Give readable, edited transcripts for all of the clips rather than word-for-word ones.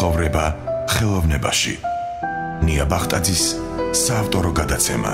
ცხოვრება ხელოვნებაში. ნია ბახტაძის საავტორო გადაცემა.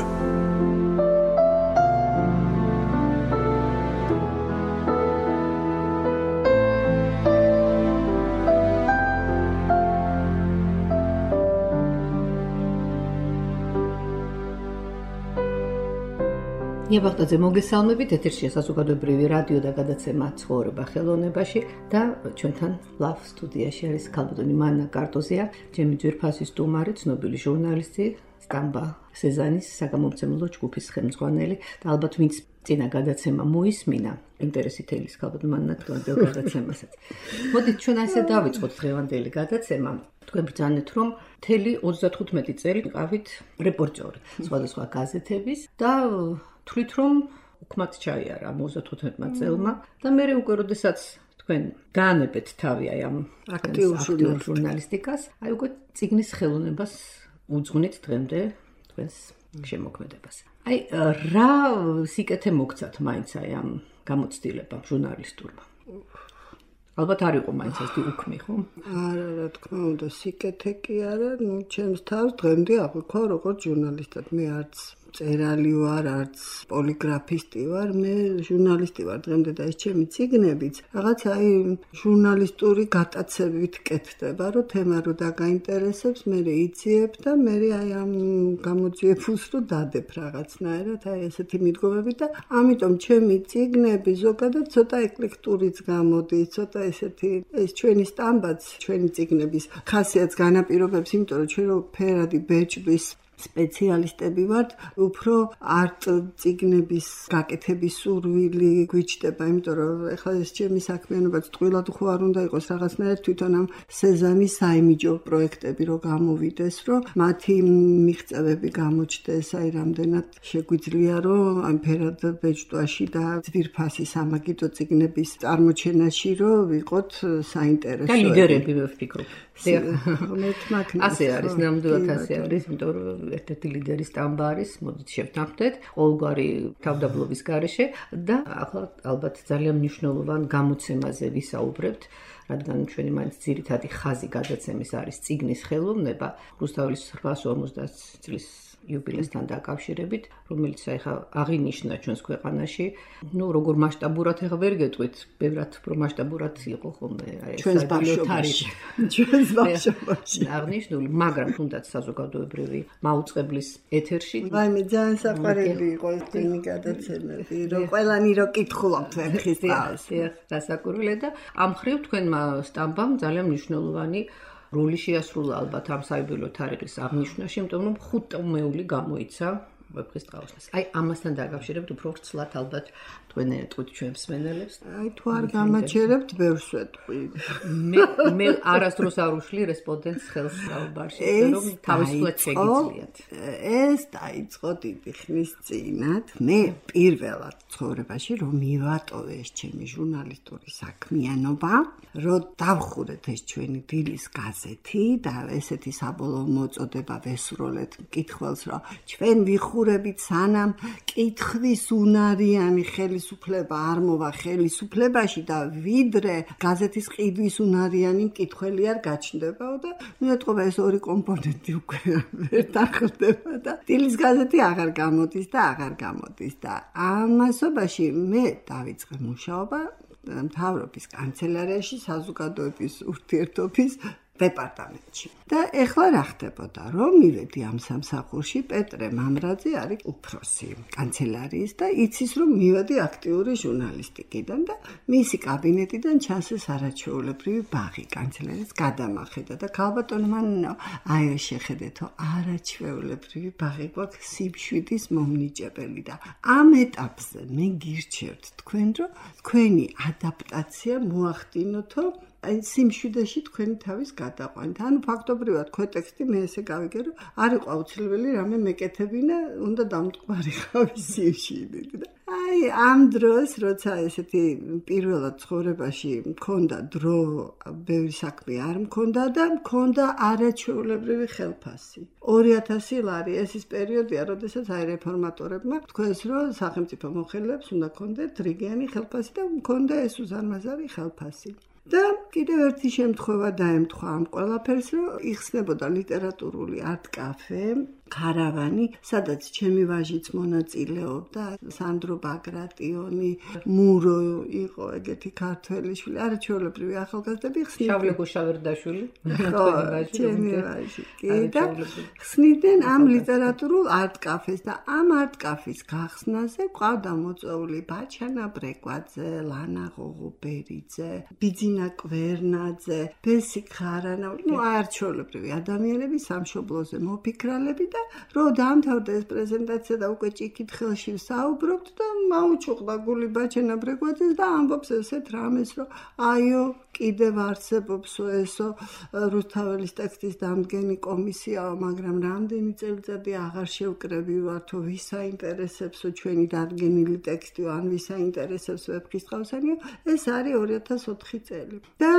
ნია ბახტაძე, მოგესალმებით, ეთერშია საზოგადოებრივი რადიო და გადაცემა ცხოვრება ხელოვნებაში და ჩვენთან ლავ სტუდიაში არის ქალბატონი მანა კარტოზია, ჩემი ძვირფასი სტუმარი, ცნობილი ჟურნალისტი, სტამბა სეზანის საგამომცემლო ჯგუფის ხელმძღვანელი და ალბათ ვინც წინა გადაცემა მოისმინა, ინტერესით ელის ქალბატონ მანა დღევანდელ გადაცემასაც. მოდით ჩვენ ასე დავიწყოთ დღევანდელი გადაცემა. თქვენ ბრძანეთ, რომ მთელი 35 წელი ყავით რეპორტიორი სხვადასხვა გაზეთების და თვლით, რომ უკმათ ჩაიარა 35 წელმა და მე უკვე როდესაც თქვენ გაანებეთ თავი აი ამ აქტიურ ჟურნალისტიკას, აი უკვე წიგნის ხელოვნებას უძღვნით დღემდე თქვენს შემოქმედებას. აი რა სიკეთე მოგცათ მაინც აი ამ გამოცდილებამ ჟურნალისტურმა? ალბათ არ იყო მაინც ეს უქმი, ხო? არა, რა თქმა უნდა, სიკეთე კი არა, ჩემს თავს დღემდე აღვიქვა როგორც ჟურნალისტად. მე არც წერალი ვარ, არც პოლიგრაფისტი ვარ, მე ჟურნალისტი ვარ დღემდე და ეს ჩემი წიგნებიც რაღაც აი ჟურნალისტური გატაცებით კეთდება, რომ თემა რო დაგაინტერესებს, მე იციებ და მე აი ამ გამოძიებულს რო დადებ რაღაცნაირად, აი ესეთი მიდგომები და ამიტომ ჩემი წიგნები ზოგადად ცოტა ეკლექტურიც გამოდის, ცოტა ესეთი ეს ჩვენი სტამბაც, ჩვენი წიგნების ხასიათს განაპირობებს, იმიტომ რომ ჩვენ რო ფერადი ბეჭდვის სპეციალისტები ვართ, უფრო არტ წიგნების გაკეთების სურვილი გვიჩნდება, იმიტომ რომ ეხლა ეს ჩემი საქმიანობაც ტყუილად ხო არ უნდა იყოს რაღაცნაირად თვითონ ამ სეზანის საიმიჯო პროექტები რო გამოვიდეს, რომ მათი მიღწევები გამოჩნდეს, აი რამდენად შეგვიძლია რომ ამ ფერად ბეჭდვაში და ძვირფასი სამაგიდო წიგნების წარმოჩენაში რომ ვიყოთ საინტერესო. და ლიდერები მე ვფიქრობ. ასე არის, ნამდვილად ასე არის, იმიტომ რომ ერთ-ერთი ლიდერი სტამბა არის, მოდით შევთანხმდეთ, ყოველგვარი თავდაბლობის გარეშე და ახლა ალბათ ძალიან მნიშვნელოვან გამოცემაზე ვისაუბრებთ, რადგან ჩვენი მაინც ძირითადი ხაზი გადაცემის არის წიგნის ხელოვნება, რუსთაველის 850 წლის იუბილესთან დაკავშირებით, რომელიც ახლა აღინიშნა ჩვენს ქვეყანაში. როგორ მასშტაბურად ახლა ვერ გეტყვით, ბევრად უფრო მასშტაბურად იყო ხოლმე აი ეს ჩვენს ბავშვობაში აღნიშნული, მაგრამ თუნდაც საზოგადოებრივი მაუწყებლის ეთერში. აი მე ძალიან საყვარელი იყო ეს წიგნი გადაცემები, რომ ყველანი რო კითხულობთ ვერხის თავს. დასაკურველი და ამ ხრივ თქვენმა სტამბამ ძალიან მნიშვნელოვანი როლი შეასრულა ალბათ ამ საიუბილეო თარიღის აღნიშვნაში, იმიტომ რომ 5 გამოიცა ვეფხისტყაოსნას. აი ამასთან დაკავშირებით უფრო ვრცლად ალბათ თქვენ ეტყვით ჩვენ მსმენელებს. აი თუ არ გამაჩერებთ, ბევრს ვეტყვი. მე არასდროს არ უშლი რესპონდენტს ხელს საუბარში, რომ თავისუფლად შეგიძლიათ. ეს დაიწყო დიდი ხნის წინათ. მე პირველად ცხოვრებაში რომ მივატოვე ეს ჩემი ჟურნალისტური საქმიანობა, რომ დავხურეთ ეს ჩვენი დილის გაზეთი და ესეთი საბოლოო მოწოდება ვესროლეთ მკითხველს, რომ ჩვენ ვიხურებით სანამ კითხვის უნარიანი ხელისუფლება არ მოვა ხელისუფლებაში და ვიდრე გაზეთის ყიდვის უნარიანი მკითხველი არ გაჩნდებაო და მეეთყობა ეს ორი კომპონენტი უკვე ვერ დახდება და დილის გაზეთი აღარ გამოდის და ამასობაში მე დავიწყე მუშაობა მთავრობის კანცელარიაში საზოგადოების ურთიერთობის დეპარტამენტში. და ეხლა რა ხდებოდა, რომ მივედი ამ სამსახურში, პეტრე მამრაძე არის უფროსი კანცელარიის და იცის რომ მივედი აქტიური ჟურნალისტიკიდან და მისი კაბინეტიდან ჩანს ეს არაჩვეულებრივი ბაღი კანცელარიის გადამახედა და ქალბატონო მანო, აი შეხედეთო, არაჩვეულებრივი ბაღი გვაქვს სიმშვიდის მომნიჭებელი და ამ ეტაპზე მე გირჩევთ თქვენ რომ თქვენი ადაპტაცია მოახდინოთო აი სიმშვიდეში თქვენი თავის გადაყვანით. ანუ ფაქტობრივად ქვეტექსტი მე ესე გავიგე რომ არ იყო აუცილებელი რამე მეკეთებინა, უნდა დამტყმარიყავი სიმშვიდით და აი ამ დროს როცა ესეთი პირველად ცხოვრებაში მქონდა დრო, ბევრი საქმე არ მქონდა და მქონდა არაჩვეულებრივი ხელფასი. 2000 ლარი ეს ის პერიოდია, როდესაც აი რეფორმატორებმა თქვენს რომ სახელმწიფო მოხელეებს უნდა ქონდეთ რიგიანი ხელფასი და მქონდა ეს უზარმაზარი ხელფასი. და კიდევ ერთი შემთხვევა დაემთხვა ამ ყველაფერს, რომ იხსნებოდა ლიტერატურული არტ-კაფე ქარავანი, სადაც ჩემი ვაჟიც მონაწილეობდა, სანდრო ბაგრატიონი, მურო იყო ეგეთი ქართველი შვილი, არაჩვეულებრივი ახალგაზრდები ხსნიდნენ. შავლე გუშავერდაშვილი. ხო, ჩემი ვაჟი. და ხსნიდნენ ამ ლიტერატურულ არტ-კაფეს და ამ არტ-კაფის გახსნაზე ყავდა მოწვეული ბაჩანა ბრეგვაძე, ლანა ღოღობერიძე, ბიძინა კვერნაძე, ბესი ხარანაული, არაჩვეულებრივი ადამიანები სამშობლოზე მოფიქრალები და რომ დაამთავრდა ეს პრეზენტაცია და უკვე ჭიქით ხელში საუბრობთ და მაუჩუყდა გული ბაჩანა ბრეგვაძეს და ამბობს ესეთ რამეს, რომ აიო კიდევ არსებობსო ესო რუსთაველის ტექსტის დამდგენი კომისიაო, მაგრამ რამდენი წელიწადი აღარ შევკრებივართო, ვის აინტერესებსო ჩვენი დადგენილი ტექსტიო, ან ვის აინტერესებს ვეფხისტყაოსანიო, ეს არის 2004 წელი. და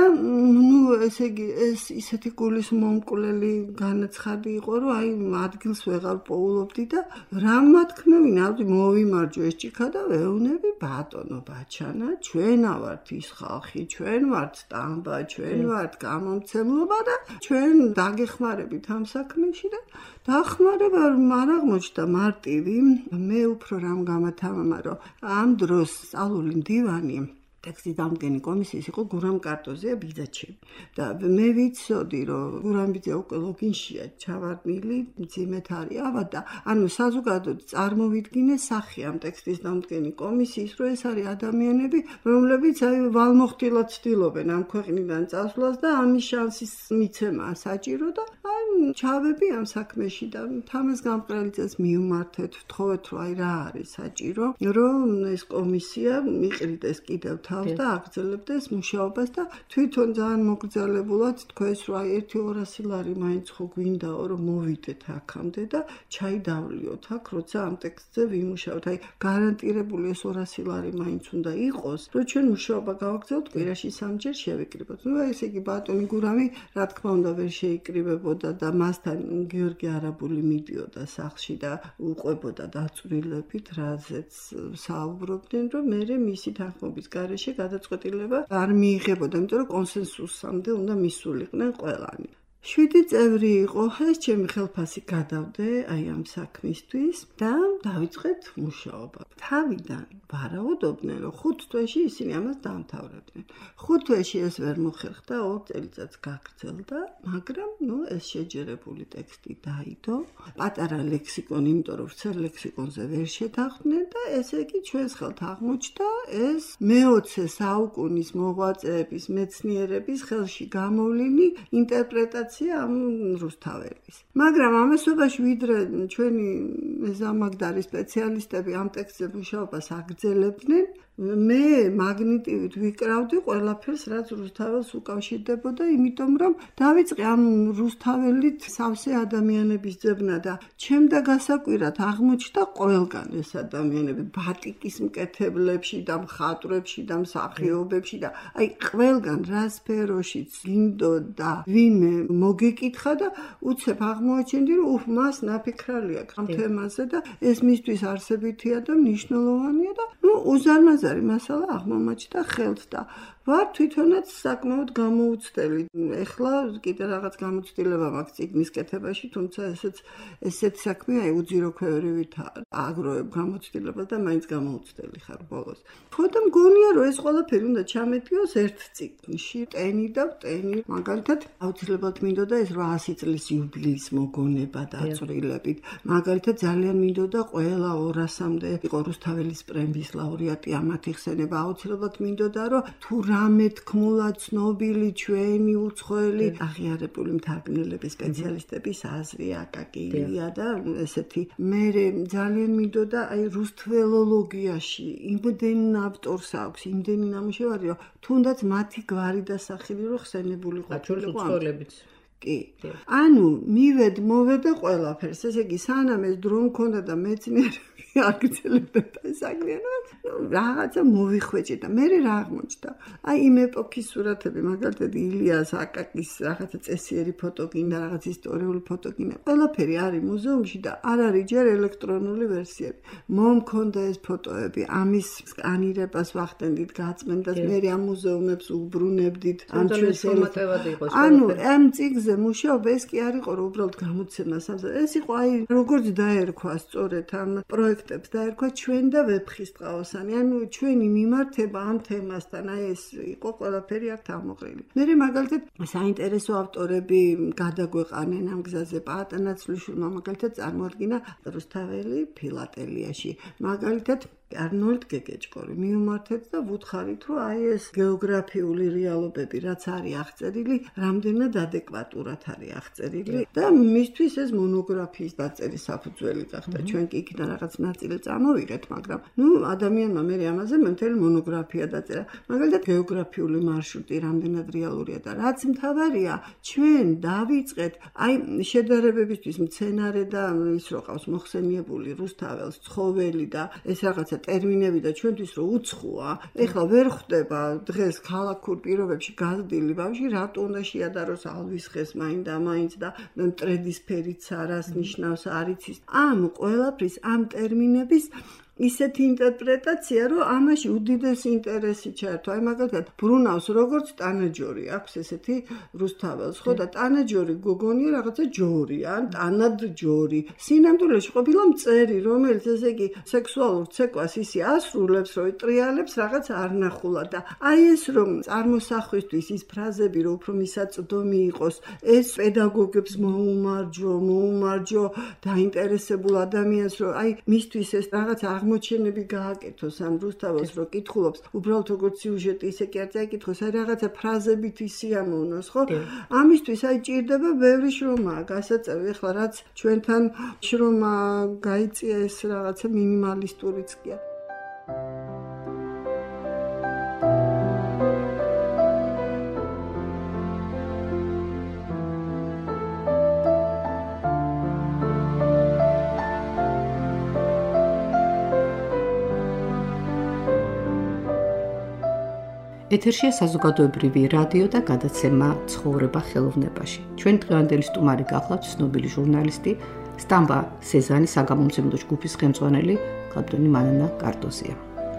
ესე იგი ეს ისეთი გულის მომკვლელი განაცხადი იყო, რომ აი ადგილს ვეღარ პოულობდი და რამმა თქმევინა, მოვიმარჯო ეს ჭიქა და ვეუნები ბატონო ბაჩანა, ჩვენა ვართ ის ხალხი, ჩვენ ვართ სტამბა, ჩვენ ვართ გამომცემლობა და ჩვენ დაგეხმარებით ამ საქმეში და დახმარება არ აღმოჩნდა მარტივი. მე უფრო რამ გამათამამა, რომ ამ დროს სწავლული მდივანი ტექსტის დამდგენი კომისიის იყო გურამ კარტოზია ბიძაჩემი და მე ვიცოდი, რომ გურამ ბიძა უკვე ლოგინშია ჩავარდნილი, მძიმედ არის ავად და ანუ საზოგადოებრივ წარმოვიდგინე სახე ამ ტექსტის დამდგენი კომისიის, რომ ეს არის ადამიანები, რომლებიც აი ვალმოხდილად ცდილობენ ამ ქვეყნიდან წასვლას და ამის შანსის მიცემაა საჭირო და აი ჩავები ამ საქმეში და თამაზ გამყრელიძეს მივმართეთ, ვთხოვეთ, რომ აი რა არის საჭირო, რომ ეს კომისია მიყრიდეს კიდევ თავს და აგრძელებდეს მუშაობას და თვითონ ძალიან მოგრძალებულად თქვეს, რომ აი 1-200 ლარი მაინც ხო გვინდაო, რომ მოვიდეთ აქამდე და ჩაიდავლიოთ აქ, როცა ამ ტექსტზე ვიმუშავოთ. აი გარანტირებული ეს 200 ლარი მაინც უნდა იყოს, რომ ჩვენ მუშაობა გავაგრძელოთ, კვირაში 3 ჯერ შევიკრიბოთ. ნუ ესე იგი ბატონი გურამი, რა თქმა უნდა, ვერ შეიკრიბებოდა და მასთან გიორგი არაბული მიდიოდა სახლში და უყვებოდა დაწვრილებით, რაზეც საუბრობდნენ, რომ მე მისი თანხმობის გარეშე გადაწყვეტილება არ მიიღებოდა, იმიტომ რომ კონსენსუსამდე უნდა მისულიყვნენ ყველანი. 7 წევრი იყო, ეს ჩემი ხელფასი გადავდე აი ამ საქმისთვის და დავიწყეთ მუშაობა. თავიდან ვარაუდობდნენ, რომ 5 თვეში ისინი ამას დაამთავრებდნენ. 5 თვეში ეს ვერ მოხერხდა, 2 წელიწადს გაგრძელდა, მაგრამ ეს შეჯერებული ტექსტი დაიდო. პატარა ლექსიკონი, იმიტომ რომ ვრცელ ლექსიკონზე ვერ შეთანხმდნენ და ესე იგი ჩვენს ხელთ აღმოჩნდა ეს მე-20 საუკუნის მოღვაწეების, მეცნიერების ხელში გამოვლინი ინტერპრეტაცია ამ რუსთაველის. მაგრამ ამასობაში ვიდრე ჩვენი მეზამაგდარი სპეციალისტები ამ ტექსტზე მუშაობას აგრძელებდნენ, მე მაგნიტივით ვიკრავდი ყველაფერს, რაც რუსთაველს უკავშირდებოდა, იმიტომ რომ დავიწყე ამ რუსთაველით სავსე ადამიანების ძებნა და ჩემდა გასაკვირად აღმოჩნდა ყველგან ეს ადამიანები ბატიკის მკეთებლებში და მხატვრებში და მსახიობებში და აი ყველგან რა სფეროშიც გინდოდა ვინმე მოგეკითხა და უცებ აღმოაჩენდი, რომ მას ნაფიქრალი აქვს ამ თემაზე და ეს მისთვის არსებითია და მნიშვნელოვანია და უზარმაზარი მასალა აღმომაჩნდა ხელთ და ვარ თვითონაც საკმაოდ გამოუცდელი. ეხლა კიდე რაღაც გამოცდილება მაქვს წიგნის კეთებაში, თუმცა ესეთ საქმე აი უძირო ქვევრივით აგროვებ გამოცდილებას და მაინც გამოუცდელი ხარ ბოლოს. ხო და მგონია, რომ ეს ყველაფერი უნდა ჩამეტიოს ერთ წიგნში, ტენი და ტენი. მაგალითად, აუცილებლად მინდოდა ეს 800 წლის იუბილეის მოგონება დაწვრილებით. მაგალითად, ძალიან მინდოდა ყველა 200-მდე იყო რუსთაველის პრემიის ლაურეატი ამათი ხსენება. აუცილებლად მინდოდა, რომ თუ რამე თქმულა ცნობილი ჩვენი უცხოელი აღიარებული მთარგმნელების სპეციალისტების აზრი აკაკილია და ესეთი მე ძალიან მინდოდა აი რუსთველოლოგიაში იმდენი ავტორს აქვს, იმდენი ნამუშევარი, რომ თუნდაც მათი გვარი და სახელი რო ხსენებული ყოფილიყო უცხოელებიც. კი. ანუ მოვედა ყველაფერს, ესე იგი სანამ ეს დრო მქონდა და მეცნიერები არ გძლებდა ეს საქმიანობა. რაღაცა მოვიხვეჭე და მე რა აღმოჩნდა. აი იმ ეპოქის სურათები, მაგალითად ილიას აკაკის რაღაცა წესიერი ფოტო გინდა, რაღაც ისტორიული ფოტო გინდა. ყველაფერი არის მუზეუმში და არ არის ჯერ ელექტრონული ვერსიები. მომქონდა ეს ფოტოები, ამის სკანირებას ვახდენდით, გაწმენდას, მე ამ მუზეუმებს უბრუნებდით, ამ ჩვენს ანუ ამ წიგზე მუშაობა ეს კი არ იყო, რომ უბრალოდ გამოცემა სამზადე. ეს იყო აი როგორც დაერქვა სწორედ ამ პროექტებს დაერქვა ჩვენ და ვეფხისტყაოსანი. ანუ ჩვენი მიმართება ამ თემასთან, აი ეს იყო ყველაფერი აქ თავმოყრილი. მე მაგალითად საინტერესო ავტორები გადაგვეყანენ ამ გზაზე. პაატანაცვლიშვილმა მაგალითად წარმოადგინა რუსთაველი ფილატელიაში. მაგალითად არნოლდ გეგეჭკორი მიუმართეთ და ვუთხარით, რომ აი ეს გეოგრაფიული რეალობები, რაც არის აღწერილი, რამდენად ადეკვატურად არის აღწერილი და მისთვის ეს მონოგრაფიის დაწერის საფუძველი გახდა. ჩვენ კი იქიდან რაღაც ნაწილი წამოვიღეთ, მაგრამ ადამიანმა მე ამაზე მთელი მონოგრაფია დაწერა. მაგალითად გეოგრაფიული მარშრუტი რამდენად რეალურია და რაც მთავარია, ჩვენ დავიწყეთ აი შედარებებისთვის მცენარე და ის რო ყავს მოხსენიებული რუსთაველს ცხოველი და ეს რაღაცა ტერმინები და ჩვენთვის რო უცხოა, ეხლა ვერ ხვდება დღეს ქალაქურ პირობებში გაზრდილი ბავშვი რატო უნდა შეადაროს ალვის ხეს მაინც და მტრედის ფერიც არას ნიშნავს არ იცის. ამ ყველაფრის ამ ტერმინების ისეთი ინტერპრეტაცია, რომ ამაში უდიდესი ინტერესი ჩაერთვა. აი მაგალითად, ბრუნავს როგორც ტანაჯორი, აქვს ესეთი რუსთაველს, ხო და ტანაჯორი გოგონია რაღაცა ჯორი, ან ტანად ჯორი. სინამდვილეში ყოფილა მწერი, რომელიც ესე იგი სექსუალურ ცეკვას ისი ასრულებს, რომ ტრიალებს რაღაც არ ნახულა და აი ეს რომ წარმოსახვისთვის ის ფრაზები, რომ უფრო მისაწვდომი იყოს, ეს პედაგოგებს მოუმარჯო დაინტერესებულ ადამიანს, რომ აი მისთვის ეს რაღაც აღმოჩენები გააკეთოს ამ რუსთაველს რო კითხულობს, უბრალოდ როგორც სიუჟეტი ისე კი არ წაიკითხოს, აი რაღაცა ფრაზებით ისიამოვნოს, ხო? ამისთვის აი ჭირდება ბევრი შრომა, გასაწევი, ეხლა რაც ჩვენთან შრომა გაიწია ეს რაღაცა მინიმალისტურიც კი არა. ეთერშია საზოგადოებრივი რადიო და გადაცემა ცხოვრება ხელოვნებაში. ჩვენ დღევანდელი სტუმარი გახლავთ ცნობილი ჟურნალისტი, სტამბა სეზანი საგამომცემლო ჯგუფის ხელმძღვანელი კლავდონი მანანა კარტოზია.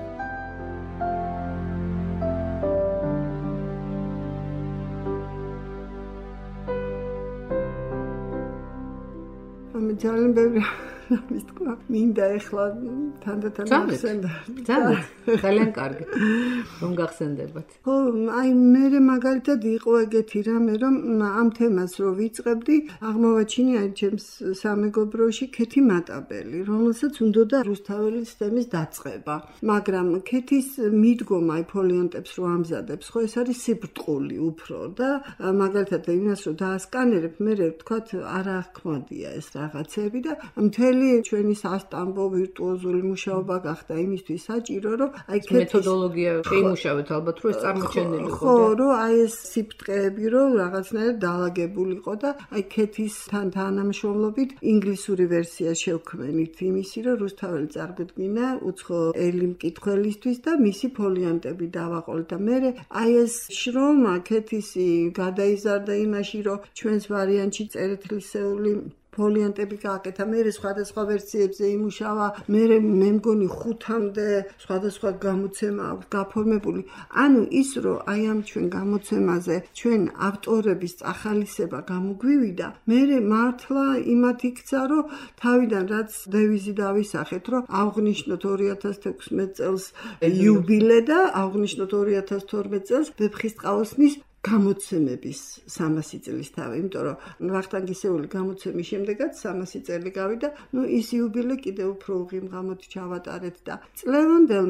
ძალიან ბევრი ამის თქვა. მინდა ეხლა თანდათან ახსენდა. ძალიან კარგი. რომ გახსენდებათ. ხო, აი მე მაგალითად იყო ეგეთი რამე, რომ ამ თემას რო ვიწყებდი, აღმოვაჩინე ჩემს სამეგობროში ქეთი მატაბელი, რომელსაც უნდოდა რუსთაველის თემის დაწყება. მაგრამ ქეთის მიდგომა აი ფოლიანტებს რო ამზადებს, ხო ეს არის სიბრტყული უფრო და მაგალითად იმას რო დაასკანერებ, მე ვთქვათ არა ხმადია ეს რაღაცები და მთელი ჩვენი სასტამბო ვირტუოზული მუშაობა გახდა იმისთვის საჭირო, რომ აი მეთოდოლოგია შეიმუშავეთ ალბათ, რომ ეს წარმოჩენილი იყო. ხო, რომ აი ეს სიბრტყეები რომ რაღაცნაირად დაალაგებულიყო და აი ქეთისთან თანამშრომლობით ინგლისური ვერსია შევქმნით იმისი, რომ რუსთაველი წარგვიდგინა უცხო ელი მკითხველისთვის და მისი ფოლიანტები დავაყოლეთ და მე აი ეს შრომა ქეთისი გადაიზარდა იმაში, რომ ჩვენს ვარიანტში წერეთლისეული ფოლიანტები გააკეთა, მე სხვადასხვა ვერსიებზე იმუშავა, მე მგონი 5-მდე სხვადასხვა გამოცემა აქვს გაფორმებული. ანუ ის რომ აი ამ ჩვენ გამოცემაზე ჩვენ ავტორების წახალისება გამოგვივიდა, მე მართლა იმათ იქცა, რომ თავიდან რაც დევიზი დავისახეთ, რომ აღვნიშნოთ 2016 წელს იუბილე და აღვნიშნოთ 2012 წელს ვეფხისტყაოსნის გამოცემების 300 წლის თავი, იმიტომ რომ ვახტანგისეული გამოცემის შემდეგაც 300 წელი გავიდა, ის იუბილე კიდევ უფრო უღიმღამოთ ჩავატარეთ და წლევანდელმა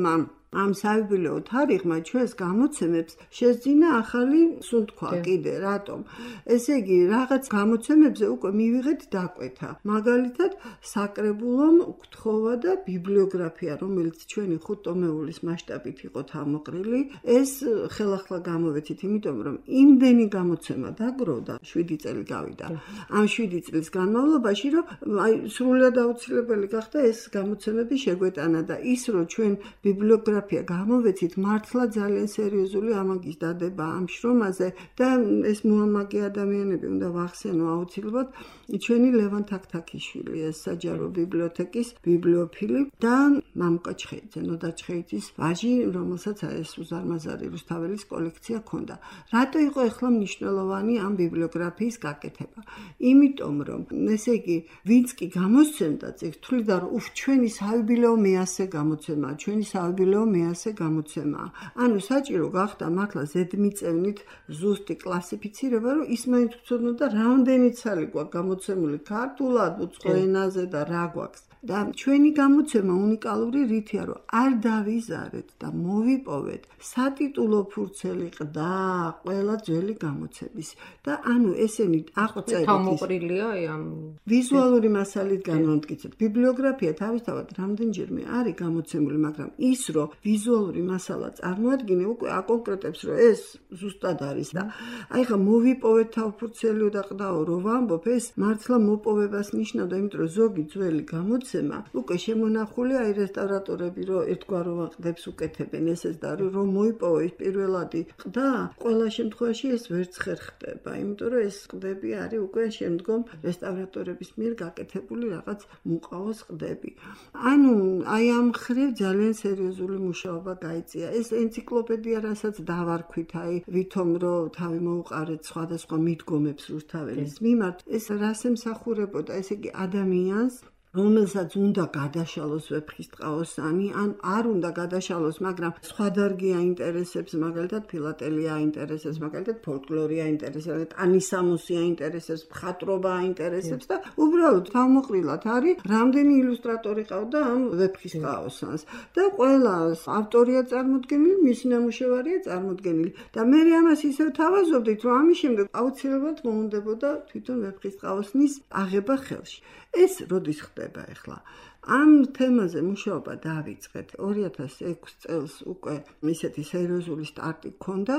ამ საიუბილეო თარიღმა ჩვენს გამოცემებს შეძინა ახალი სუნთქვა კიდე, რატომ? ესე იგი, რაღაც გამოცემებზე უკვე მივიღეთ დაკვეთა. მაგალითად, საკრებულომ გთხოვა და ბიბლიოგრაფია, რომელიც ჩვენი 5 ტომეულის მასშტაბით იყო თავმოყრილი, ეს ხელახლა გამოვეცით, იმიტომ რომ იმდენი გამოცემა დაგროვდა, 7 წელი გავიდა. ამ 7 წლის განმავლობაში, რომ სრულად აუცილებელი გახდა ეს გამოცემები შეგვეტანა და ის რომ ჩვენ ბიბლიოგრაფია გამოვეცით, მართლა ძალიან სერიოზული ამაგის დადება ამ შრომაზე და ეს მოამაგე ადამიანები უნდა ვახსენო აუცილებლად ჩვენი ლევან თაქთაქიშვილი, ეს საჯარო ბიბლიოთეკის ბიბლიოფილი და მამუკა ჩხეიძე, ნოდა ჩხეიძის ვაჟი, რომელსაც ეს უზარმაზარი რუსთაველის კოლექცია ჰქონდა. რატო იყო ახლა მნიშვნელოვანი ამ ბიბლიოგრაფიის გაკეთება? იმიტომ რომ ესე იგი, ვინც კი გამოსცემდა წიგნს, თვლიდა რომ ჩვენი საიუბილეო მეასე გამოცემაა, ჩვენი საიუბილეო მეასე გამოცემაა. ანუ საჭირო გახდა მართლა ზედმიწევნით ზუსტი კლასიფიცირება, რომ ის მაინც უცოდნოდა რამდენი ცალი გვაქვს გამოცემული ქართულად, უცხო ენაზე და რა გვაქვს. და ჩვენი გამოცემა უნიკალური რითია, რომ არ დავიზარეთ და მოვიპოვეთ სატიტულო ფურცელი ყდა ყველა ძველი გამოცემის და ანუ ესენი აღწერით თავმოყრილია ამ ვიზუალური მასალით განმტკიცეთ. ბიბლიოგრაფია თავისთავად რამდენჯერმე არის გამოცემული, მაგრამ ის რომ ვიზუალური მასალა წარმოადგინე უკვე აკონკრეტებს, რომ ეს ზუსტად არის და აი ხა მოვიპოვეთ თავფურცელი და ყდაო რო ვამბობ, ეს მართლა მოპოვებას ნიშნავდა, იმიტომ რომ ზოგი ძველი გამოცემა უკვე შემონახულია, აი რესტავრატორები რომ ერთგვაროვან ყდებს უკეთებენ, ესეც და რომ მოიპოვეს პირველადი ყდა, ყველა შემთხვევაში ეს ვერც ხერ ხდება, იმიტომ რომ ეს ყდები არის უკვე შემდგომ რესტავრატორების მიერ გაკეთებული რაღაც მუყაოს ყდები. ანუ აი ამ ხრივ ძალიან სერიოზული მუშაობა გაიწია. ეს ენციკლოპედია, რასაც დავარქვით, აი ვითომ რომ თავი მოუყარეთ სხვადასხვა მიდგომებს რუსთაველის მიმართ, ეს რას ემსახურებოდა, ესე იგი ადამიანს რომელსაც უნდა გადაშალოს ვეფხისტყაოსანი, ან არ უნდა გადაშალოს, მაგრამ სხვა დარგი აინტერესებს, მაგალითად ფილატელია აინტერესებს, მაგალითად ფოლკლორი აინტერესებს, ანისამოსი აინტერესებს, მხატვრობა აინტერესებს და უბრალოდ თავმოყრილად არის რამდენი ილუსტრატორი ყავდა ამ ვეფხისტყაოსანს და ყველა ავტორია წარმოდგენილი, მისი ნამუშევარია წარმოდგენილი და მე ამას ისევ თავაზობდით, რომ ამის შემდეგ აუცილებლად მოუნდებოდა თვითონ ვეფხისტყაოსნის აღება ხელში. ეს როდის ხდება ახლა? ამ თემაზე მუშაობა დავიწყეთ 2006 წელს უკვე ისეთი სერიოზული სტარტი ჰქონდა.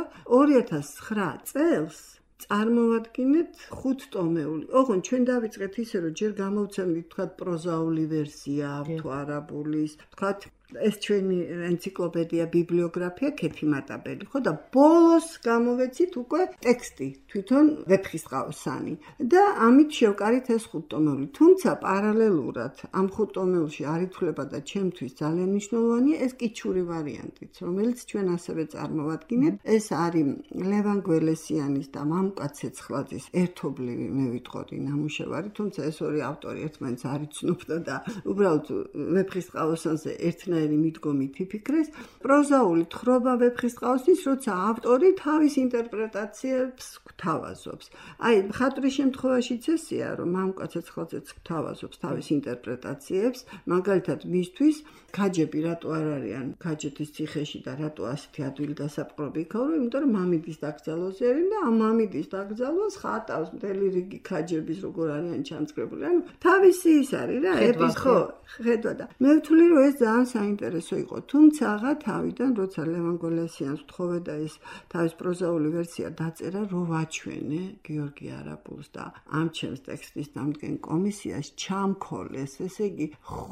2009 წელს წარმოვადგინეთ 5 ტომეული. ოღონდ ჩვენ დავიწყეთ ისე, რომ ჯერ გამოვცემდით თქვა პროზაული ვერსია, თუ არაბულის, თქვა ეს ჩვენი ენციკლოპედია ბიბლიოგრაფია ქეთიმატაბელი, ხო და ბოლოს გამოვეცით უკვე ტექსტი თვითონ ვეფხისტყაოსანი და ამით შევკარით ეს 5 ტომეული. თუმცა პარალელურად ამ 5 ტომეულში არ ითვლება და ჩემთვის ძალიან მნიშვნელოვანია ეს კიჩური ვარიანტიც, რომელიც ჩვენ ასევე წარმოვადგინეთ. ეს არის ლევან გველესიანის და მამუკა ცეცხლაძის ერთობლივი, მე ვიტყოდი, ნამუშევარი, თუმცა ეს ორი ავტორი ერთმანეთს არ იცნობდა და უბრალოდ ვეფხისტყაოსანზე ერთნაირი მიდგომით იფიქრეს. პროზაული თხრობა ვეფხისტყაოსნის, როცა ავტორი თავის ინტერპრეტაციებს გვთავაზობს. აი, მხატვრის შემთხვევაშიც ესეა, რომ მამუკა ცეცხლაძეც გვთავაზობს თავის ინტერპრეტაციებს, მაგალითად მისთვის ქაჯები რატო არ არიან ქაჯეთის ციხეში და რატო ასეთი ადვილი დასაპყრობი იქაურო, იმიტომ რომ მამიდის დაკრძალვაზე არიან და ამ მამიდის დაკრძალვას ხატავს მთელი რიგი ქაჯების როგორ არიან ჩამწკრებული. ანუ თავისი ის არის რა, ეპის ხო, ხედვა და მე ვთვლი რომ ეს ძალიან საინტერესო იყო. თუმცა თავიდან როცა ლევან გველესიანს ვთხოვე და ეს თავის პროზაული ვერსია დაწერა, რომ ვაჩვენე გიორგი არაბულს და ამ ჩემს ტექსტის დამდგენ კომისიას ჩამქოლეს, ესე იგი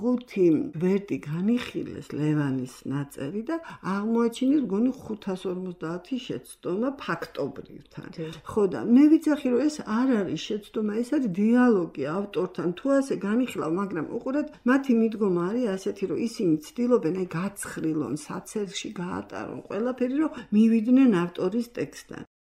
5 გვერდი განიხილეს ლევანის ნაწერი და აღმოაჩინეს გონი 550 შეცდომა ფაქტობრივთან. ხო და მე ვიცახი რომ ეს არ არის შეცდომა, ეს არის დიალოგი ავტორთან. თუ ასე განიხილავ, მაგრამ უყურეთ, მათი მიდგომა არის ასეთი, რომ ისინი ცდილობენ აი გაცხრილონ, საცერში გაატარონ ყველაფერი, რომ მივიდნენ ავტორის ტექსტთან.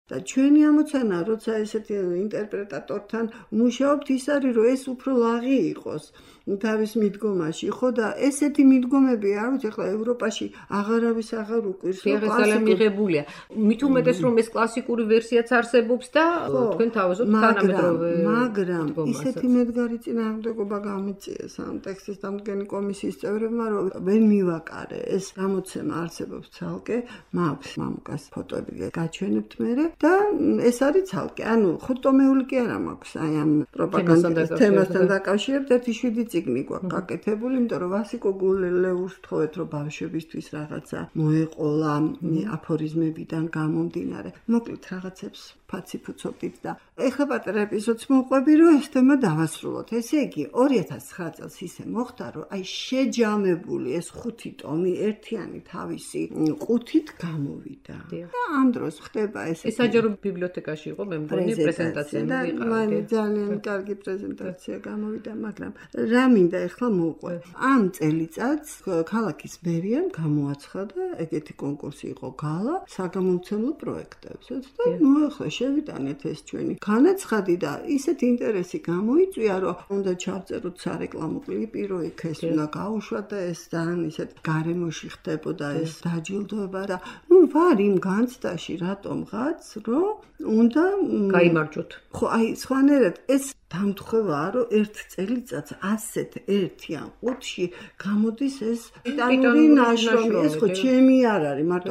და ჩვენი ამოცანა, როცა ესეთი ინტერპრეტატორთან მუშაობთ, ის არის, რომ ეს უფრო ლაღი იყოს თავის მიდგომაში, ხო და ესეთი მიდგომები, არ ვიცი, ახლა ევროპაში აღარავის აღარ უკვირს, რომ ძალიან მიღებულია. მით უმეტეს რომ ეს კლასიკური ვერსიაც არსებობს და თქვენ თავაზობთ თანამედროვე. მაგრამ ისეთი მედგარი წინააღმდეგობა გამიწიეს ამ ტექსტის დამდგენი კომისიის წევრებმა, რომ ვერ მივაკარე ეს გამოცემა არსებობს ცალკე, მაქვს მამუკას ფოტოები გაჩვენებთ მერე და ეს არის ცალკე. ანუ ხოტომეული კი არა მაქვს აი ამ პროპაგანდის თემასთან დაკავშირებით ერთი 7 წიგნი გვაქვს გაკეთებული, იმიტომ რომ ვასიკო გულელეურს თხოვეთ, რომ ბავშვებისთვის რაღაცა მოეყოლა აფორიზმებიდან გამომდინარე. მოკლედ რაღაცებს ფაციფუცობდით და ეხლა პატარა ეპიზოდს მოვყვები, რომ ეს თემა დავასრულოთ. ესე იგი 2009 წელს ისე მოხდა, რომ აი შეჯამებული ეს 5 ტომი ერთიანი თავისი ყუთით გამოვიდა. და ამ დროს ხდება ეს საჯარო ბიბლიოთეკაში იყო მე მგონი პრეზენტაცია მივიღავდი. ძალიან კარგი პრეზენტაცია გამოვიდა, მაგრამ რა მინდა ეხლა მოვყვე. ამ წელიწადს ქალაქის მერიამ გამოაცხადა ეგეთი კონკურსი იყო გალა საგამომცემლო პროექტებსაც და ნუ ახლა შევიტანეთ ეს ჩვენი განაცხადი და ისეთი ინტერესი გამოიწვია, რომ უნდა ჩავწეროთ სარეკლამო კლიპი, რომ იქ ეს უნდა გაუშვათ და ეს ძალიან ისეთ გარემოში ხდებოდა ეს დაჯილდოება და ნუ ვარ იმ განცდაში რატომღაც, რომ უნდა გაიმარჯვოთ. ხო, აი სხვანაირად ეს დამთხევაა, რომ ერთ წელიწადს ასეთ ერთიან ყუთში გამოდის ეს ტიტანური ნაშრომი. ეს ხო ჩემი არ არის, მარტო